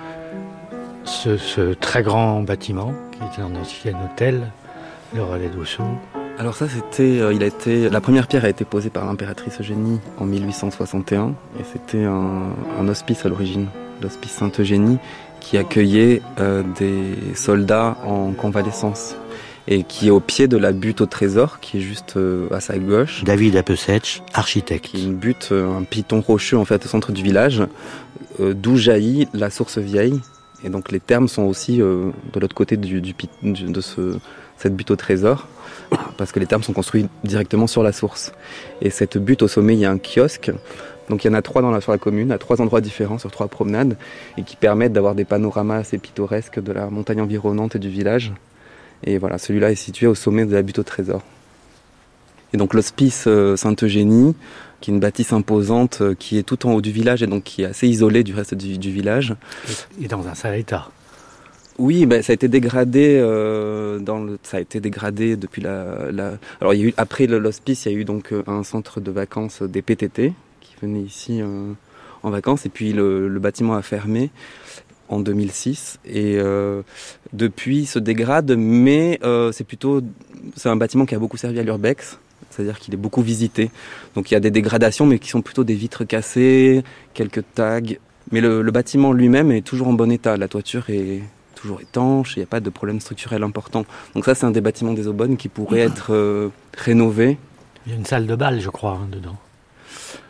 ce très grand bâtiment qui était un ancien hôtel, le Relais d'Ossau? Alors ça, la première pierre a été posée par l'impératrice Eugénie en 1861 et c'était un hospice à l'origine, l'hospice Sainte-Eugénie, qui accueillait des soldats en convalescence et qui est au pied de la butte au trésor, qui est juste à sa gauche. David Apesech, architecte. Qui est une butte, un piton rocheux en fait au centre du village, d'où jaillit la source vieille. Et donc les thermes sont aussi de l'autre côté de cette butte au trésor, parce que les thermes sont construits directement sur la source. Et cette butte, au sommet, il y a un kiosque. Donc il y en a 3 sur la commune, à 3 endroits différents, sur 3 promenades, et qui permettent d'avoir des panoramas assez pittoresques de la montagne environnante et du village. Et voilà, celui-là est situé au sommet de la butte au trésor. Et donc l'hospice Sainte-Eugénie, qui est une bâtisse imposante, qui est tout en haut du village et donc qui est assez isolée du reste du village. Et dans un sale état. Oui, ça a été dégradé. Ça a été dégradé depuis Alors il y a eu après l'hospice, il y a eu donc un centre de vacances des PTT qui venaient ici en vacances et puis le bâtiment a fermé en 2006 et depuis se dégrade, mais c'est un bâtiment qui a beaucoup servi à l'urbex. C'est-à-dire qu'il est beaucoup visité. Donc il y a des dégradations, mais qui sont plutôt des vitres cassées, quelques tags. Mais le bâtiment lui-même est toujours en bon état. La toiture est toujours étanche, il n'y a pas de problème structurel important. Donc ça, c'est un des bâtiments des Aubonnes qui pourrait être rénové. Il y a une salle de bal, je crois, dedans.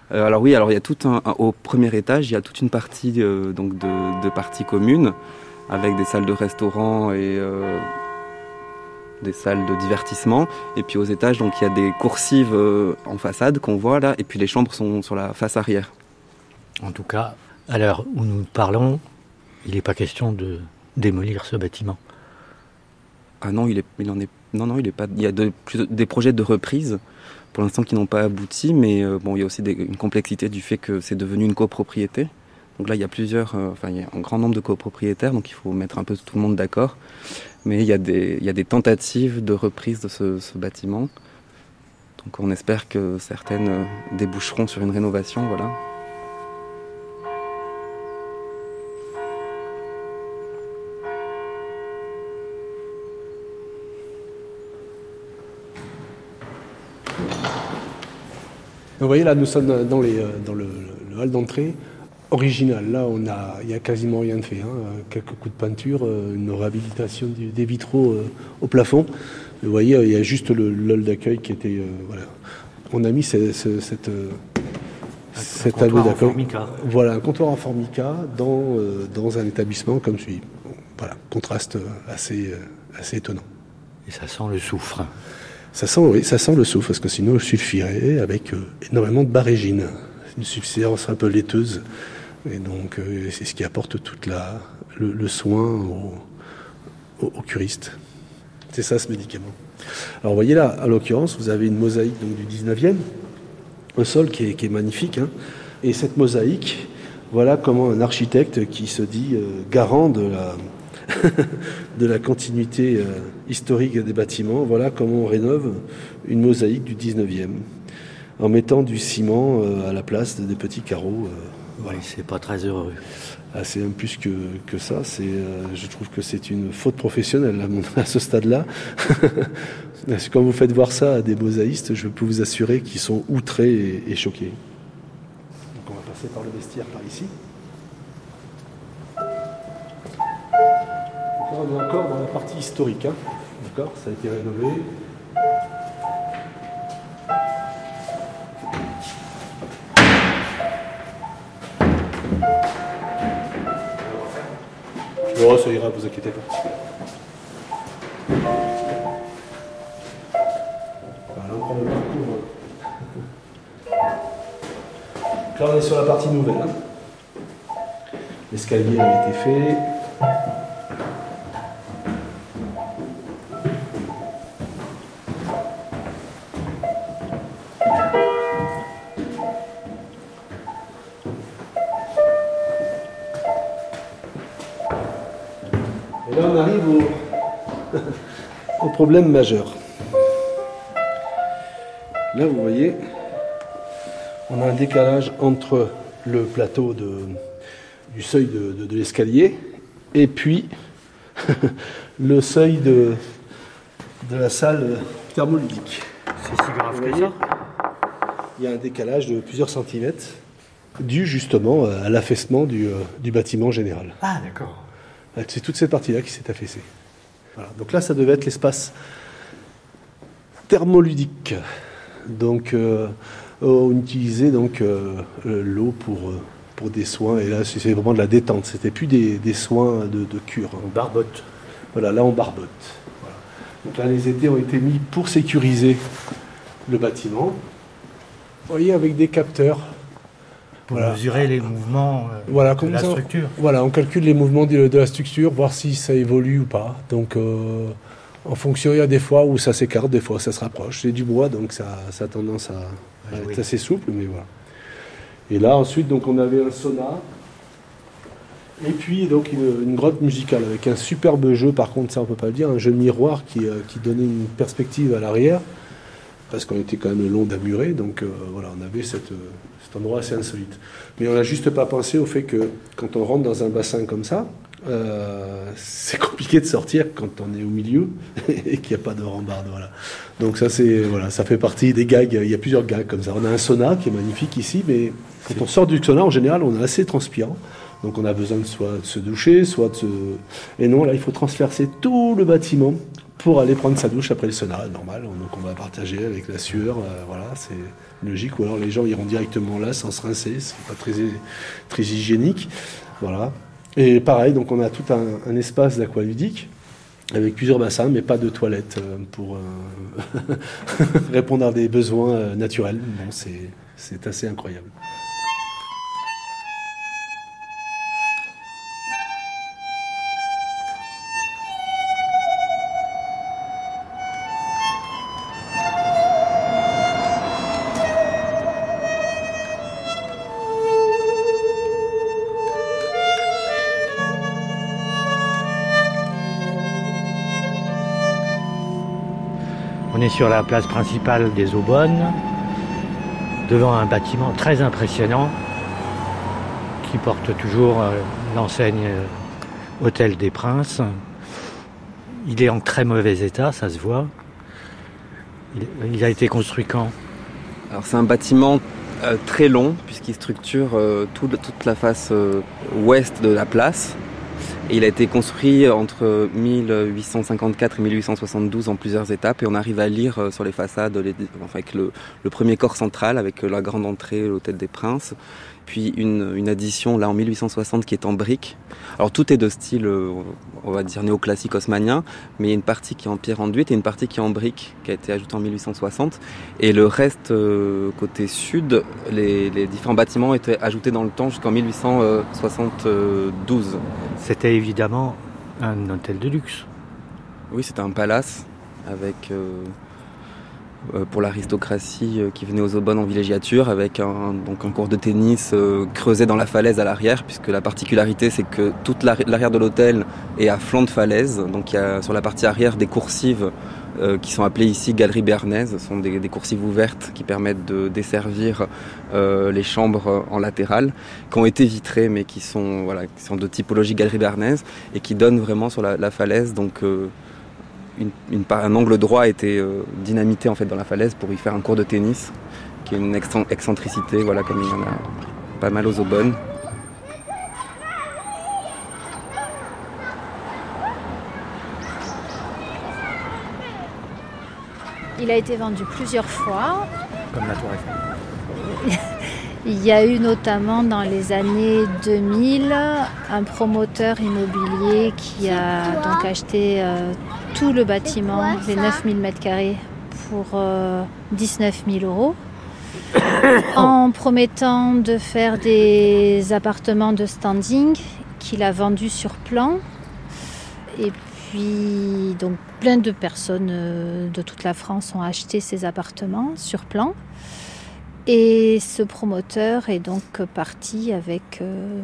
Alors oui, il y a au premier étage, il y a toute une partie de parties communes avec des salles de restaurant et des salles de divertissement. Et puis aux étages, donc il y a des coursives en façade qu'on voit là, et puis les chambres sont sur la face arrière. En tout cas, à l'heure où nous parlons, il n'est pas question de démolir ce bâtiment. Ah non, il est pas. Il y a des projets de reprise pour l'instant qui n'ont pas abouti, mais il y a aussi une complexité du fait que c'est devenu une copropriété. Donc là, il y a il y a un grand nombre de copropriétaires, donc il faut mettre un peu tout le monde d'accord. Mais il y a des tentatives de reprise de ce bâtiment. Donc on espère que certaines déboucheront sur une rénovation, voilà. Vous voyez, là, nous sommes dans le hall d'entrée original. Là, il n'y a quasiment rien de fait. Quelques coups de peinture, une réhabilitation des vitraux au plafond. Vous voyez, il y a juste le hall d'accueil qui était... voilà. On a mis cet tableau d'accueil. Voilà, un comptoir en formica dans un établissement comme celui. Voilà, contraste assez étonnant. Et ça sent le soufre. Ça sent le soufre, parce que sinon il suffirait avec énormément de barrégine. C'est une substance un peu laiteuse, et donc c'est ce qui apporte tout le soin aux curistes. C'est ça ce médicament. Alors vous voyez là, à l'occurrence, vous avez une mosaïque donc, du 19e, un sol qui est magnifique, et cette mosaïque, voilà comment un architecte qui se dit garant de la continuité historique des bâtiments, voilà comment on rénove une mosaïque du 19e, en mettant du ciment à la place des petits carreaux. Voilà. Oui, c'est pas très heureux. C'est un plus que ça. Je trouve que c'est une faute professionnelle à ce stade-là. Parce que quand vous faites voir ça à des mosaïstes, je peux vous assurer qu'ils sont outrés et choqués. Donc on va passer par le vestiaire par ici. Là, on est encore dans la partie historique. D'accord, ça a été rénové. Oh, ça ira, vous inquiétez pas. Voilà, on prend le parcours. Donc là, on est sur la partie nouvelle. L'escalier a été fait. Et là, on arrive au problème majeur. Là, vous voyez, on a un décalage entre le plateau du seuil de l'escalier et puis le seuil de la salle thermoludique. C'est si grave que ça ? Il y a un décalage de plusieurs centimètres dû justement à l'affaissement du bâtiment général. Ah, d'accord. C'est toute cette partie-là qui s'est affaissée. Voilà. Donc là, ça devait être l'espace thermoludique. Donc, on utilisait donc l'eau pour des soins. Et là, c'est vraiment de la détente. C'était plus des soins de cure. On barbote. Voilà, là, on barbote. Voilà. Donc là, les étés ont été mis pour sécuriser le bâtiment. Vous voyez, avec des capteurs. Pour mesurer les mouvements de la structure. Voilà, on calcule les mouvements de la structure, voir si ça évolue ou pas. Donc, en fonction, il y a des fois où ça s'écarte, des fois ça se rapproche. C'est du bois, donc ça a tendance à être assez souple, mais voilà. Et là, ensuite, donc, on avait un sauna. Et puis, donc, une grotte musicale avec un superbe jeu, par contre, ça on peut pas le dire, un jeu de miroir qui donnait une perspective à l'arrière, parce qu'on était quand même long d'amurer, donc voilà, on avait cet endroit assez insolite. Mais on n'a juste pas pensé au fait que quand on rentre dans un bassin comme ça, c'est compliqué de sortir quand on est au milieu et qu'il n'y a pas de rambarde. Voilà. Donc ça, ça fait partie des gags. Il y a plusieurs gags comme ça. On a un sauna qui est magnifique ici, mais quand on sort du sauna, en général, on est assez transpirant. Donc on a besoin soit de se doucher, soit de se... Et non, là, il faut transpercer tout le bâtiment pour aller prendre sa douche après le sauna, normal. Donc on va partager avec la sueur, voilà, c'est logique. Ou alors les gens iront directement là sans se rincer, c'est pas très hygiénique, voilà. Et pareil, donc on a tout un espace d'aqualudique avec plusieurs bassins, mais pas de toilettes pour répondre à des besoins naturels. Bon, c'est assez incroyable. On est sur la place principale des Aubonnes, devant un bâtiment très impressionnant qui porte toujours l'enseigne Hôtel des Princes. Il est en très mauvais état, ça se voit. Il a été construit quand ? Alors c'est un bâtiment très long puisqu'il structure toute la face ouest de la place. Et il a été construit entre 1854 et 1872 en plusieurs étapes et on arrive à lire sur les façades avec le premier corps central avec la grande entrée, l'Hôtel des Princes, puis une addition là en 1860 qui est en briques. Alors tout est de style, on va dire néoclassique haussmannien, mais il y a une partie qui est en pierre enduite et une partie qui est en briques qui a été ajoutée en 1860. Et le reste, côté sud, les différents bâtiments étaient ajoutés dans le temps jusqu'en 1872. C'était évidemment un hôtel de luxe. Oui, c'était un palace avec... pour l'aristocratie qui venait aux Aubonnes en villégiature avec un cours de tennis creusé dans la falaise à l'arrière, puisque la particularité c'est que toute l'arrière de l'hôtel est à flanc de falaise, donc il y a sur la partie arrière des coursives qui sont appelées ici galeries béarnaises. Ce sont des coursives ouvertes qui permettent de desservir les chambres en latéral, qui ont été vitrées mais qui sont de typologie galerie béarnaise et qui donnent vraiment sur la falaise, donc un angle droit a été dynamité en fait dans la falaise pour y faire un court de tennis, qui est une excentricité, voilà, comme il y en a pas mal aux Aubonnes. Il a été vendu plusieurs fois. Comme la Tour Eiffel. Il y a eu notamment dans les années 2000 un promoteur immobilier qui a donc acheté tout le bâtiment, les 9000 m² pour 19 000 euros, en promettant de faire des appartements de standing qu'il a vendus sur plan. Et puis donc plein de personnes de toute la France ont acheté ces appartements sur plan. Et ce promoteur est donc parti avec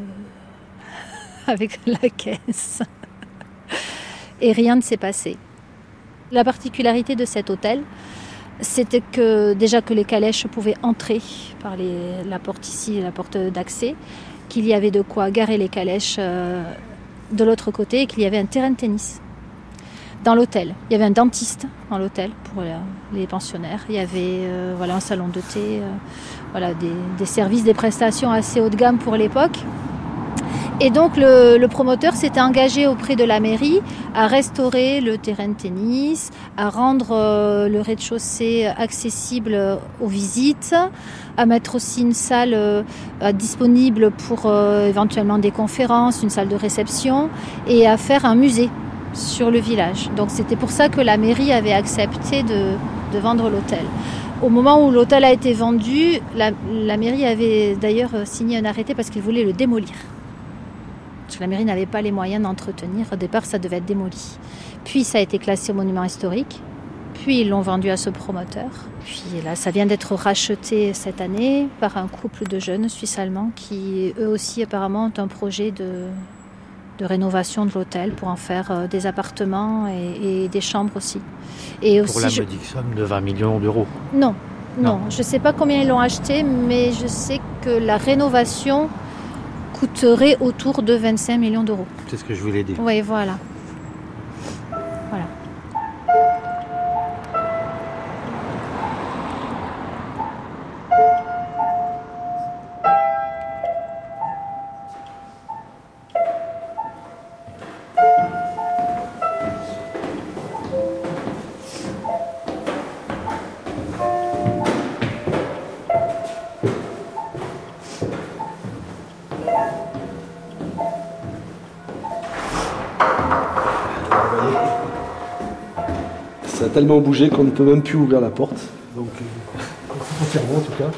la caisse. Et rien ne s'est passé. La particularité de cet hôtel, c'était que déjà que les calèches pouvaient entrer par la porte ici, la porte d'accès, qu'il y avait de quoi garer les calèches de l'autre côté et qu'il y avait un terrain de tennis. Dans l'hôtel, il y avait un dentiste dans l'hôtel pour les pensionnaires. Il y avait un salon de thé, des services, des prestations assez haut de gamme pour l'époque. Et donc le promoteur s'était engagé auprès de la mairie à restaurer le terrain de tennis, à rendre le rez-de-chaussée accessible aux visites, à mettre aussi une salle disponible pour éventuellement des conférences, une salle de réception et à faire un musée sur le village. Donc c'était pour ça que la mairie avait accepté de vendre l'hôtel. Au moment où l'hôtel a été vendu, la mairie avait d'ailleurs signé un arrêté parce qu'ils voulaient le démolir. Parce que la mairie n'avait pas les moyens d'entretenir. Au départ, ça devait être démoli. Puis ça a été classé au monument historique. Puis ils l'ont vendu à ce promoteur. Puis là, ça vient d'être racheté cette année par un couple de jeunes suisses-allemands qui, eux aussi, apparemment, ont un projet de rénovation de l'hôtel pour en faire des appartements et des chambres aussi. Et pour la modique somme de 20 millions d'euros. Non. Je ne sais pas combien ils l'ont acheté, mais je sais que la rénovation coûterait autour de 25 millions d'euros. C'est ce que je voulais dire. Oui, voilà. Ça a tellement bougé qu'on ne peut même plus ouvrir la porte. Donc, entièrement en tout cas.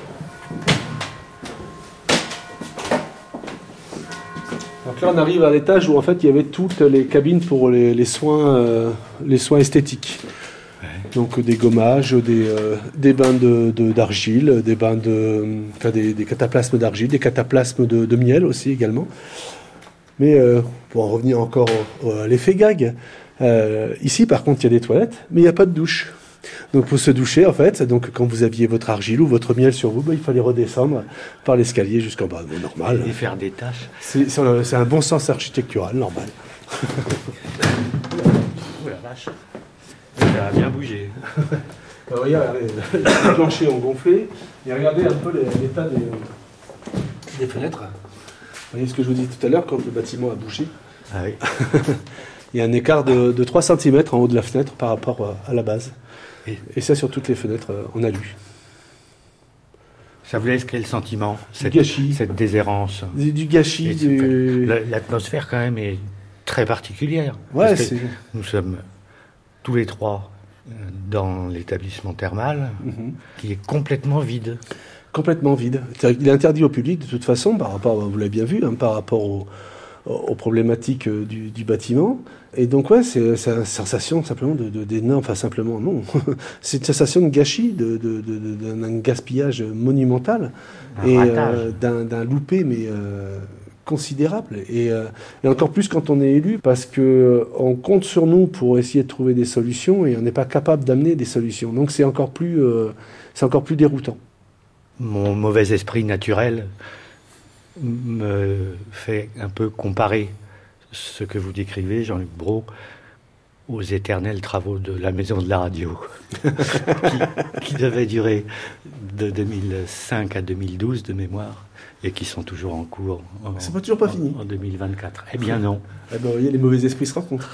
Donc là, on arrive à l'étage où en fait il y avait toutes les cabines pour les soins esthétiques. Ouais. Donc des gommages, des bains d'argile, des cataplasmes d'argile, des cataplasmes de miel aussi également. Mais pour en revenir encore à l'effet gag, ici par contre il y a des toilettes, mais il n'y a pas de douche. Donc pour se doucher en fait, donc quand vous aviez votre argile ou votre miel sur vous, il fallait redescendre par l'escalier jusqu'en bas, normal. Et faire des tâches. C'est un bon sens architectural, normal. Oh la vache, ça a bien bougé. Regardez, les planchers ont gonflé, et regardez un peu l'état des fenêtres. Vous voyez ce que je vous disais tout à l'heure, quand le bâtiment a bougé. Ah oui. Il y a un écart de 3 cm en haut de la fenêtre par rapport à la base. Et ça sur toutes les fenêtres en alu. Ça vous laisse quel sentiment, gâchis. Cette déshérence? Du gâchis. L'atmosphère quand même est très particulière. Ouais, nous sommes tous les trois dans l'établissement thermal qui est complètement vide. Complètement vide. Il est interdit au public de toute façon, par rapport, vous l'avez bien vu, par rapport aux problématiques du bâtiment. Et donc ouais, c'est une sensation simplement d'énorme, enfin simplement non, c'est une sensation de gâchis, d'un gaspillage monumental et d'un loupé mais considérable. Et encore plus quand on est élu, parce que on compte sur nous pour essayer de trouver des solutions et on n'est pas capable d'amener des solutions. Donc c'est encore plus déroutant. Mon mauvais esprit naturel me fait un peu comparer ce que vous décrivez, Jean-Luc Brault, aux éternels travaux de la Maison de la Radio, qui devaient durer de 2005 à 2012 de mémoire, et qui sont toujours en cours. C'est pas toujours pas fini. En 2024. Eh bien non. Eh ben, vous voyez, les mauvais esprits se rencontrent.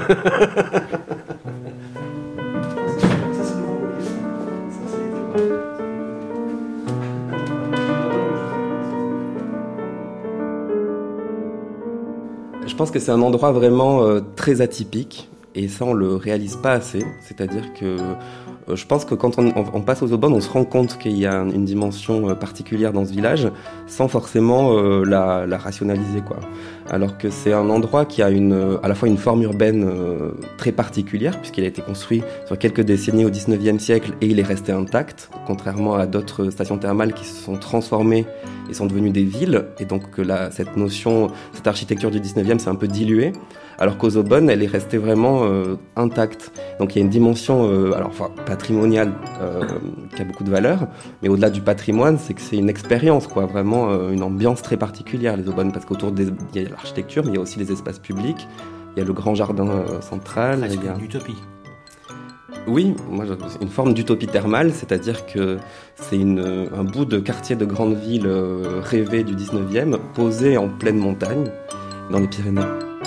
Je pense que c'est un endroit vraiment très atypique et ça on le réalise pas assez. C'est-à-dire que je pense que quand on passe aux Aubonnes, on se rend compte qu'il y a une dimension particulière dans ce village sans forcément la rationaliser, quoi. Alors que c'est un endroit qui a à la fois une forme urbaine très particulière puisqu'il a été construit sur quelques décennies au 19e siècle et il est resté intact, contrairement à d'autres stations thermales qui se sont transformées et sont devenues des villes. Et donc cette architecture du 19e s'est un peu diluée. Alors qu'aux Aubonnes, elle est restée vraiment intacte. Donc il y a une dimension patrimoniale qui a beaucoup de valeur, mais au-delà du patrimoine, c'est que c'est une expérience, quoi, vraiment une ambiance très particulière, les Aubonnes, parce qu'autour il y a l'architecture, mais il y a aussi les espaces publics, il y a le grand jardin central. Presque une utopie. Oui, moi c'est une forme d'utopie thermale, c'est-à-dire que c'est un bout de quartier de grande ville rêvé du 19e, posé en pleine montagne, dans les Pyrénées.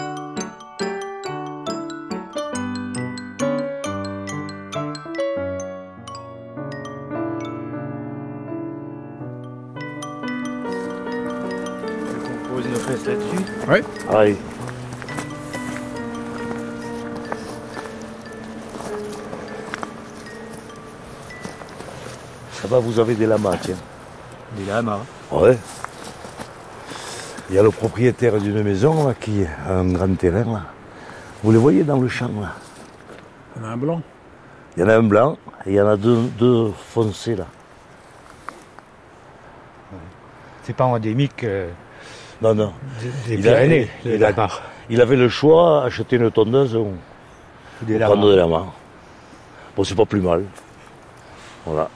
Oui. Allez. Ça va, vous avez des lamas, tiens. Des lamas? Ouais. Il y a le propriétaire d'une maison là, qui a un grand terrain. Là. Vous les voyez dans le champ là? Il y en a un blanc. Il y en a un blanc et il y en a deux foncés là. C'est pas endémique Non. Des Pyrénées, il avait le choix, acheter une tondeuse ou prendre des lamas. Bon, c'est pas plus mal. Voilà.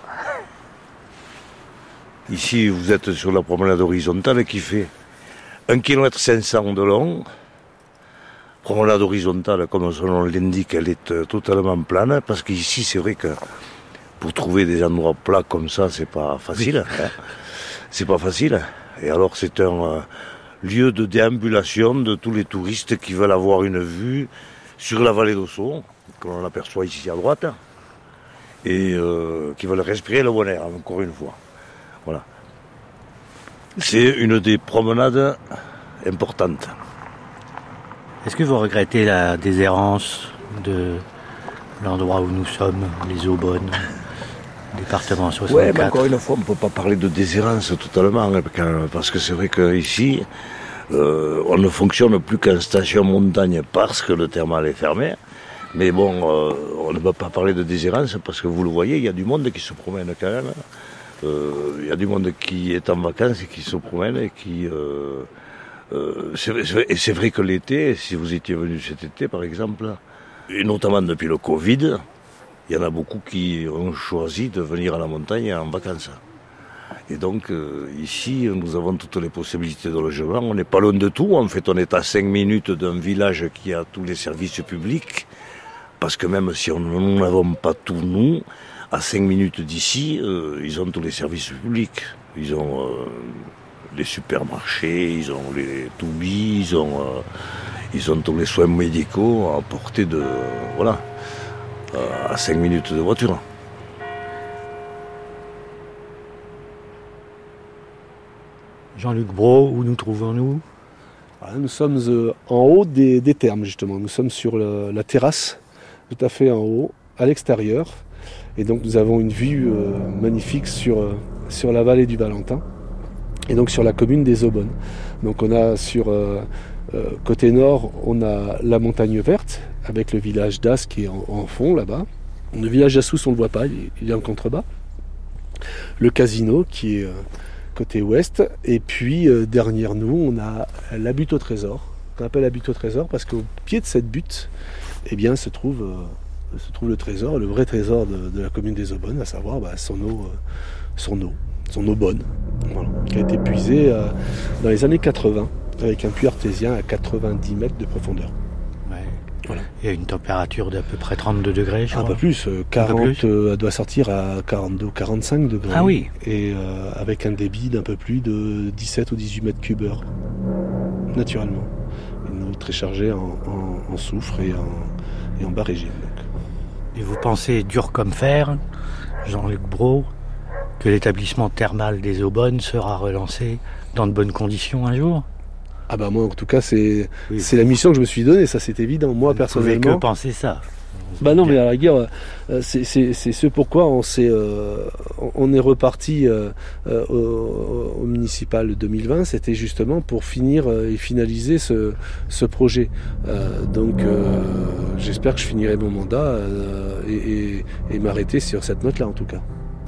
Ici, vous êtes sur la promenade horizontale qui fait 1,5 km de long. Promenade horizontale, comme son nom l'indique, elle est totalement plane, parce qu'ici, c'est vrai que pour trouver des endroits plats comme ça, c'est pas facile. Hein. C'est pas facile. Et alors, c'est un lieu de déambulation de tous les touristes qui veulent avoir une vue sur la vallée d'Ossau, que l'on aperçoit ici à droite, et qui veulent respirer le bon air, encore une fois. Voilà. C'est une des promenades importantes. Est-ce que vous regrettez la déshérence de l'endroit où nous sommes, les Aubonnes, département 64? Oui, mais encore une fois, on ne peut pas parler de déshérence totalement, parce que c'est vrai qu'ici, on ne fonctionne plus qu'en station montagne parce que le thermal est fermé. Mais bon, on ne peut pas parler de déshérence parce que vous le voyez, il y a du monde qui se promène quand même. Il y a du monde qui est en vacances et qui se promène et qui... c'est vrai que l'été, si vous étiez venu cet été par exemple, et notamment depuis le Covid, il y en a beaucoup qui ont choisi de venir à la montagne en vacances. Et donc ici, nous avons toutes les possibilités de logement. On n'est pas loin de tout. En fait, on est à 5 minutes d'un village qui a tous les services publics. Parce que même si nous n'avons pas tout, nous, à 5 minutes d'ici, ils ont tous les services publics. Ils ont les supermarchés, ils ont les toubis, ils ont tous les soins médicaux à portée de... Voilà, à 5 minutes de voiture. Jean-Luc Brault, où nous trouvons-nous? Nous sommes en haut des thermes, justement. Nous sommes sur la terrasse, tout à fait en haut, à l'extérieur. Et donc nous avons une vue magnifique sur la vallée du Valentin et donc sur la commune des Aubonnes. Donc on a côté nord, on a la montagne verte avec le village d'As qui est en fond là-bas. Le village d'Assous, on ne le voit pas, il est en contrebas. Le casino qui est côté ouest. Et puis derrière nous, on a la butte au trésor, qu'on appelle la butte au trésor parce qu'au pied de cette butte, eh bien, se trouve le trésor, le vrai trésor de la commune des Aubonnes, à savoir son eau bonne, voilà, qui a été puisée dans les années 80 avec un puits artésien à 90 mètres de profondeur. Ouais. Voilà. Il y a une température d'à peu près 32 degrés, je crois. Un peu plus, 40, elle doit sortir à 42, 45 degrés. Ah oui. Et avec un débit d'un peu plus de 17 ou 18 mètres cubes heure, naturellement. Une eau très chargée en soufre et en bas régime. Donc. Et vous pensez dur comme fer, Jean-Luc Brault, que l'établissement thermal des Aubonnes sera relancé dans de bonnes conditions un jour? Ah bah moi en tout cas c'est la mission que je me suis donnée, ça c'est évident. Moi personnellement. Vous pouvez que penser ça. Bah non mais à la rigueur c'est ce pourquoi on est reparti au municipal 2020, c'était justement pour finir et finaliser ce projet. Donc j'espère que je finirai mon mandat et m'arrêter sur cette note là en tout cas.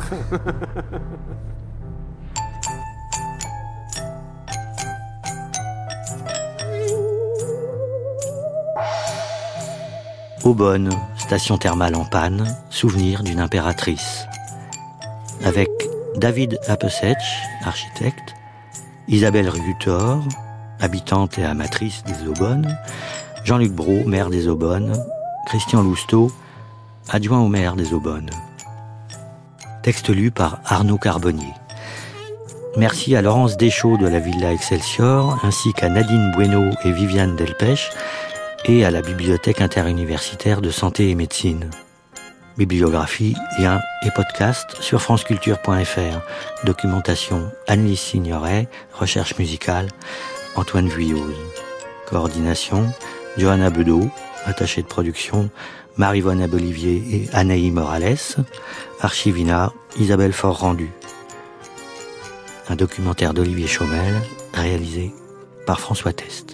Aubonne, station thermale en panne, souvenir d'une impératrice. Avec David Apesech, architecte, Isabelle Rugutor, habitante et amatrice des Aubonnes, Jean-Luc Brault, maire des Aubonnes, Christian Lousteau, adjoint au maire des Aubonnes. Texte lu par Arnaud Carbonnier. Merci à Laurence Deschaux de la Villa Excelsior, ainsi qu'à Nadine Bueno et Viviane Delpech, et à la Bibliothèque interuniversitaire de santé et médecine. Bibliographie, liens et podcasts sur franceculture.fr. Documentation, Anne-Lise Signoret. Recherche musicale, Antoine Vuillauze. Coordination, Johanna Bedeau. Attachée de production, Marie-Vonne Abolivier et Anaï Morales. Archivina, Isabelle Fort-Rendu. Un documentaire d'Olivier Chaumel, réalisé par François Test.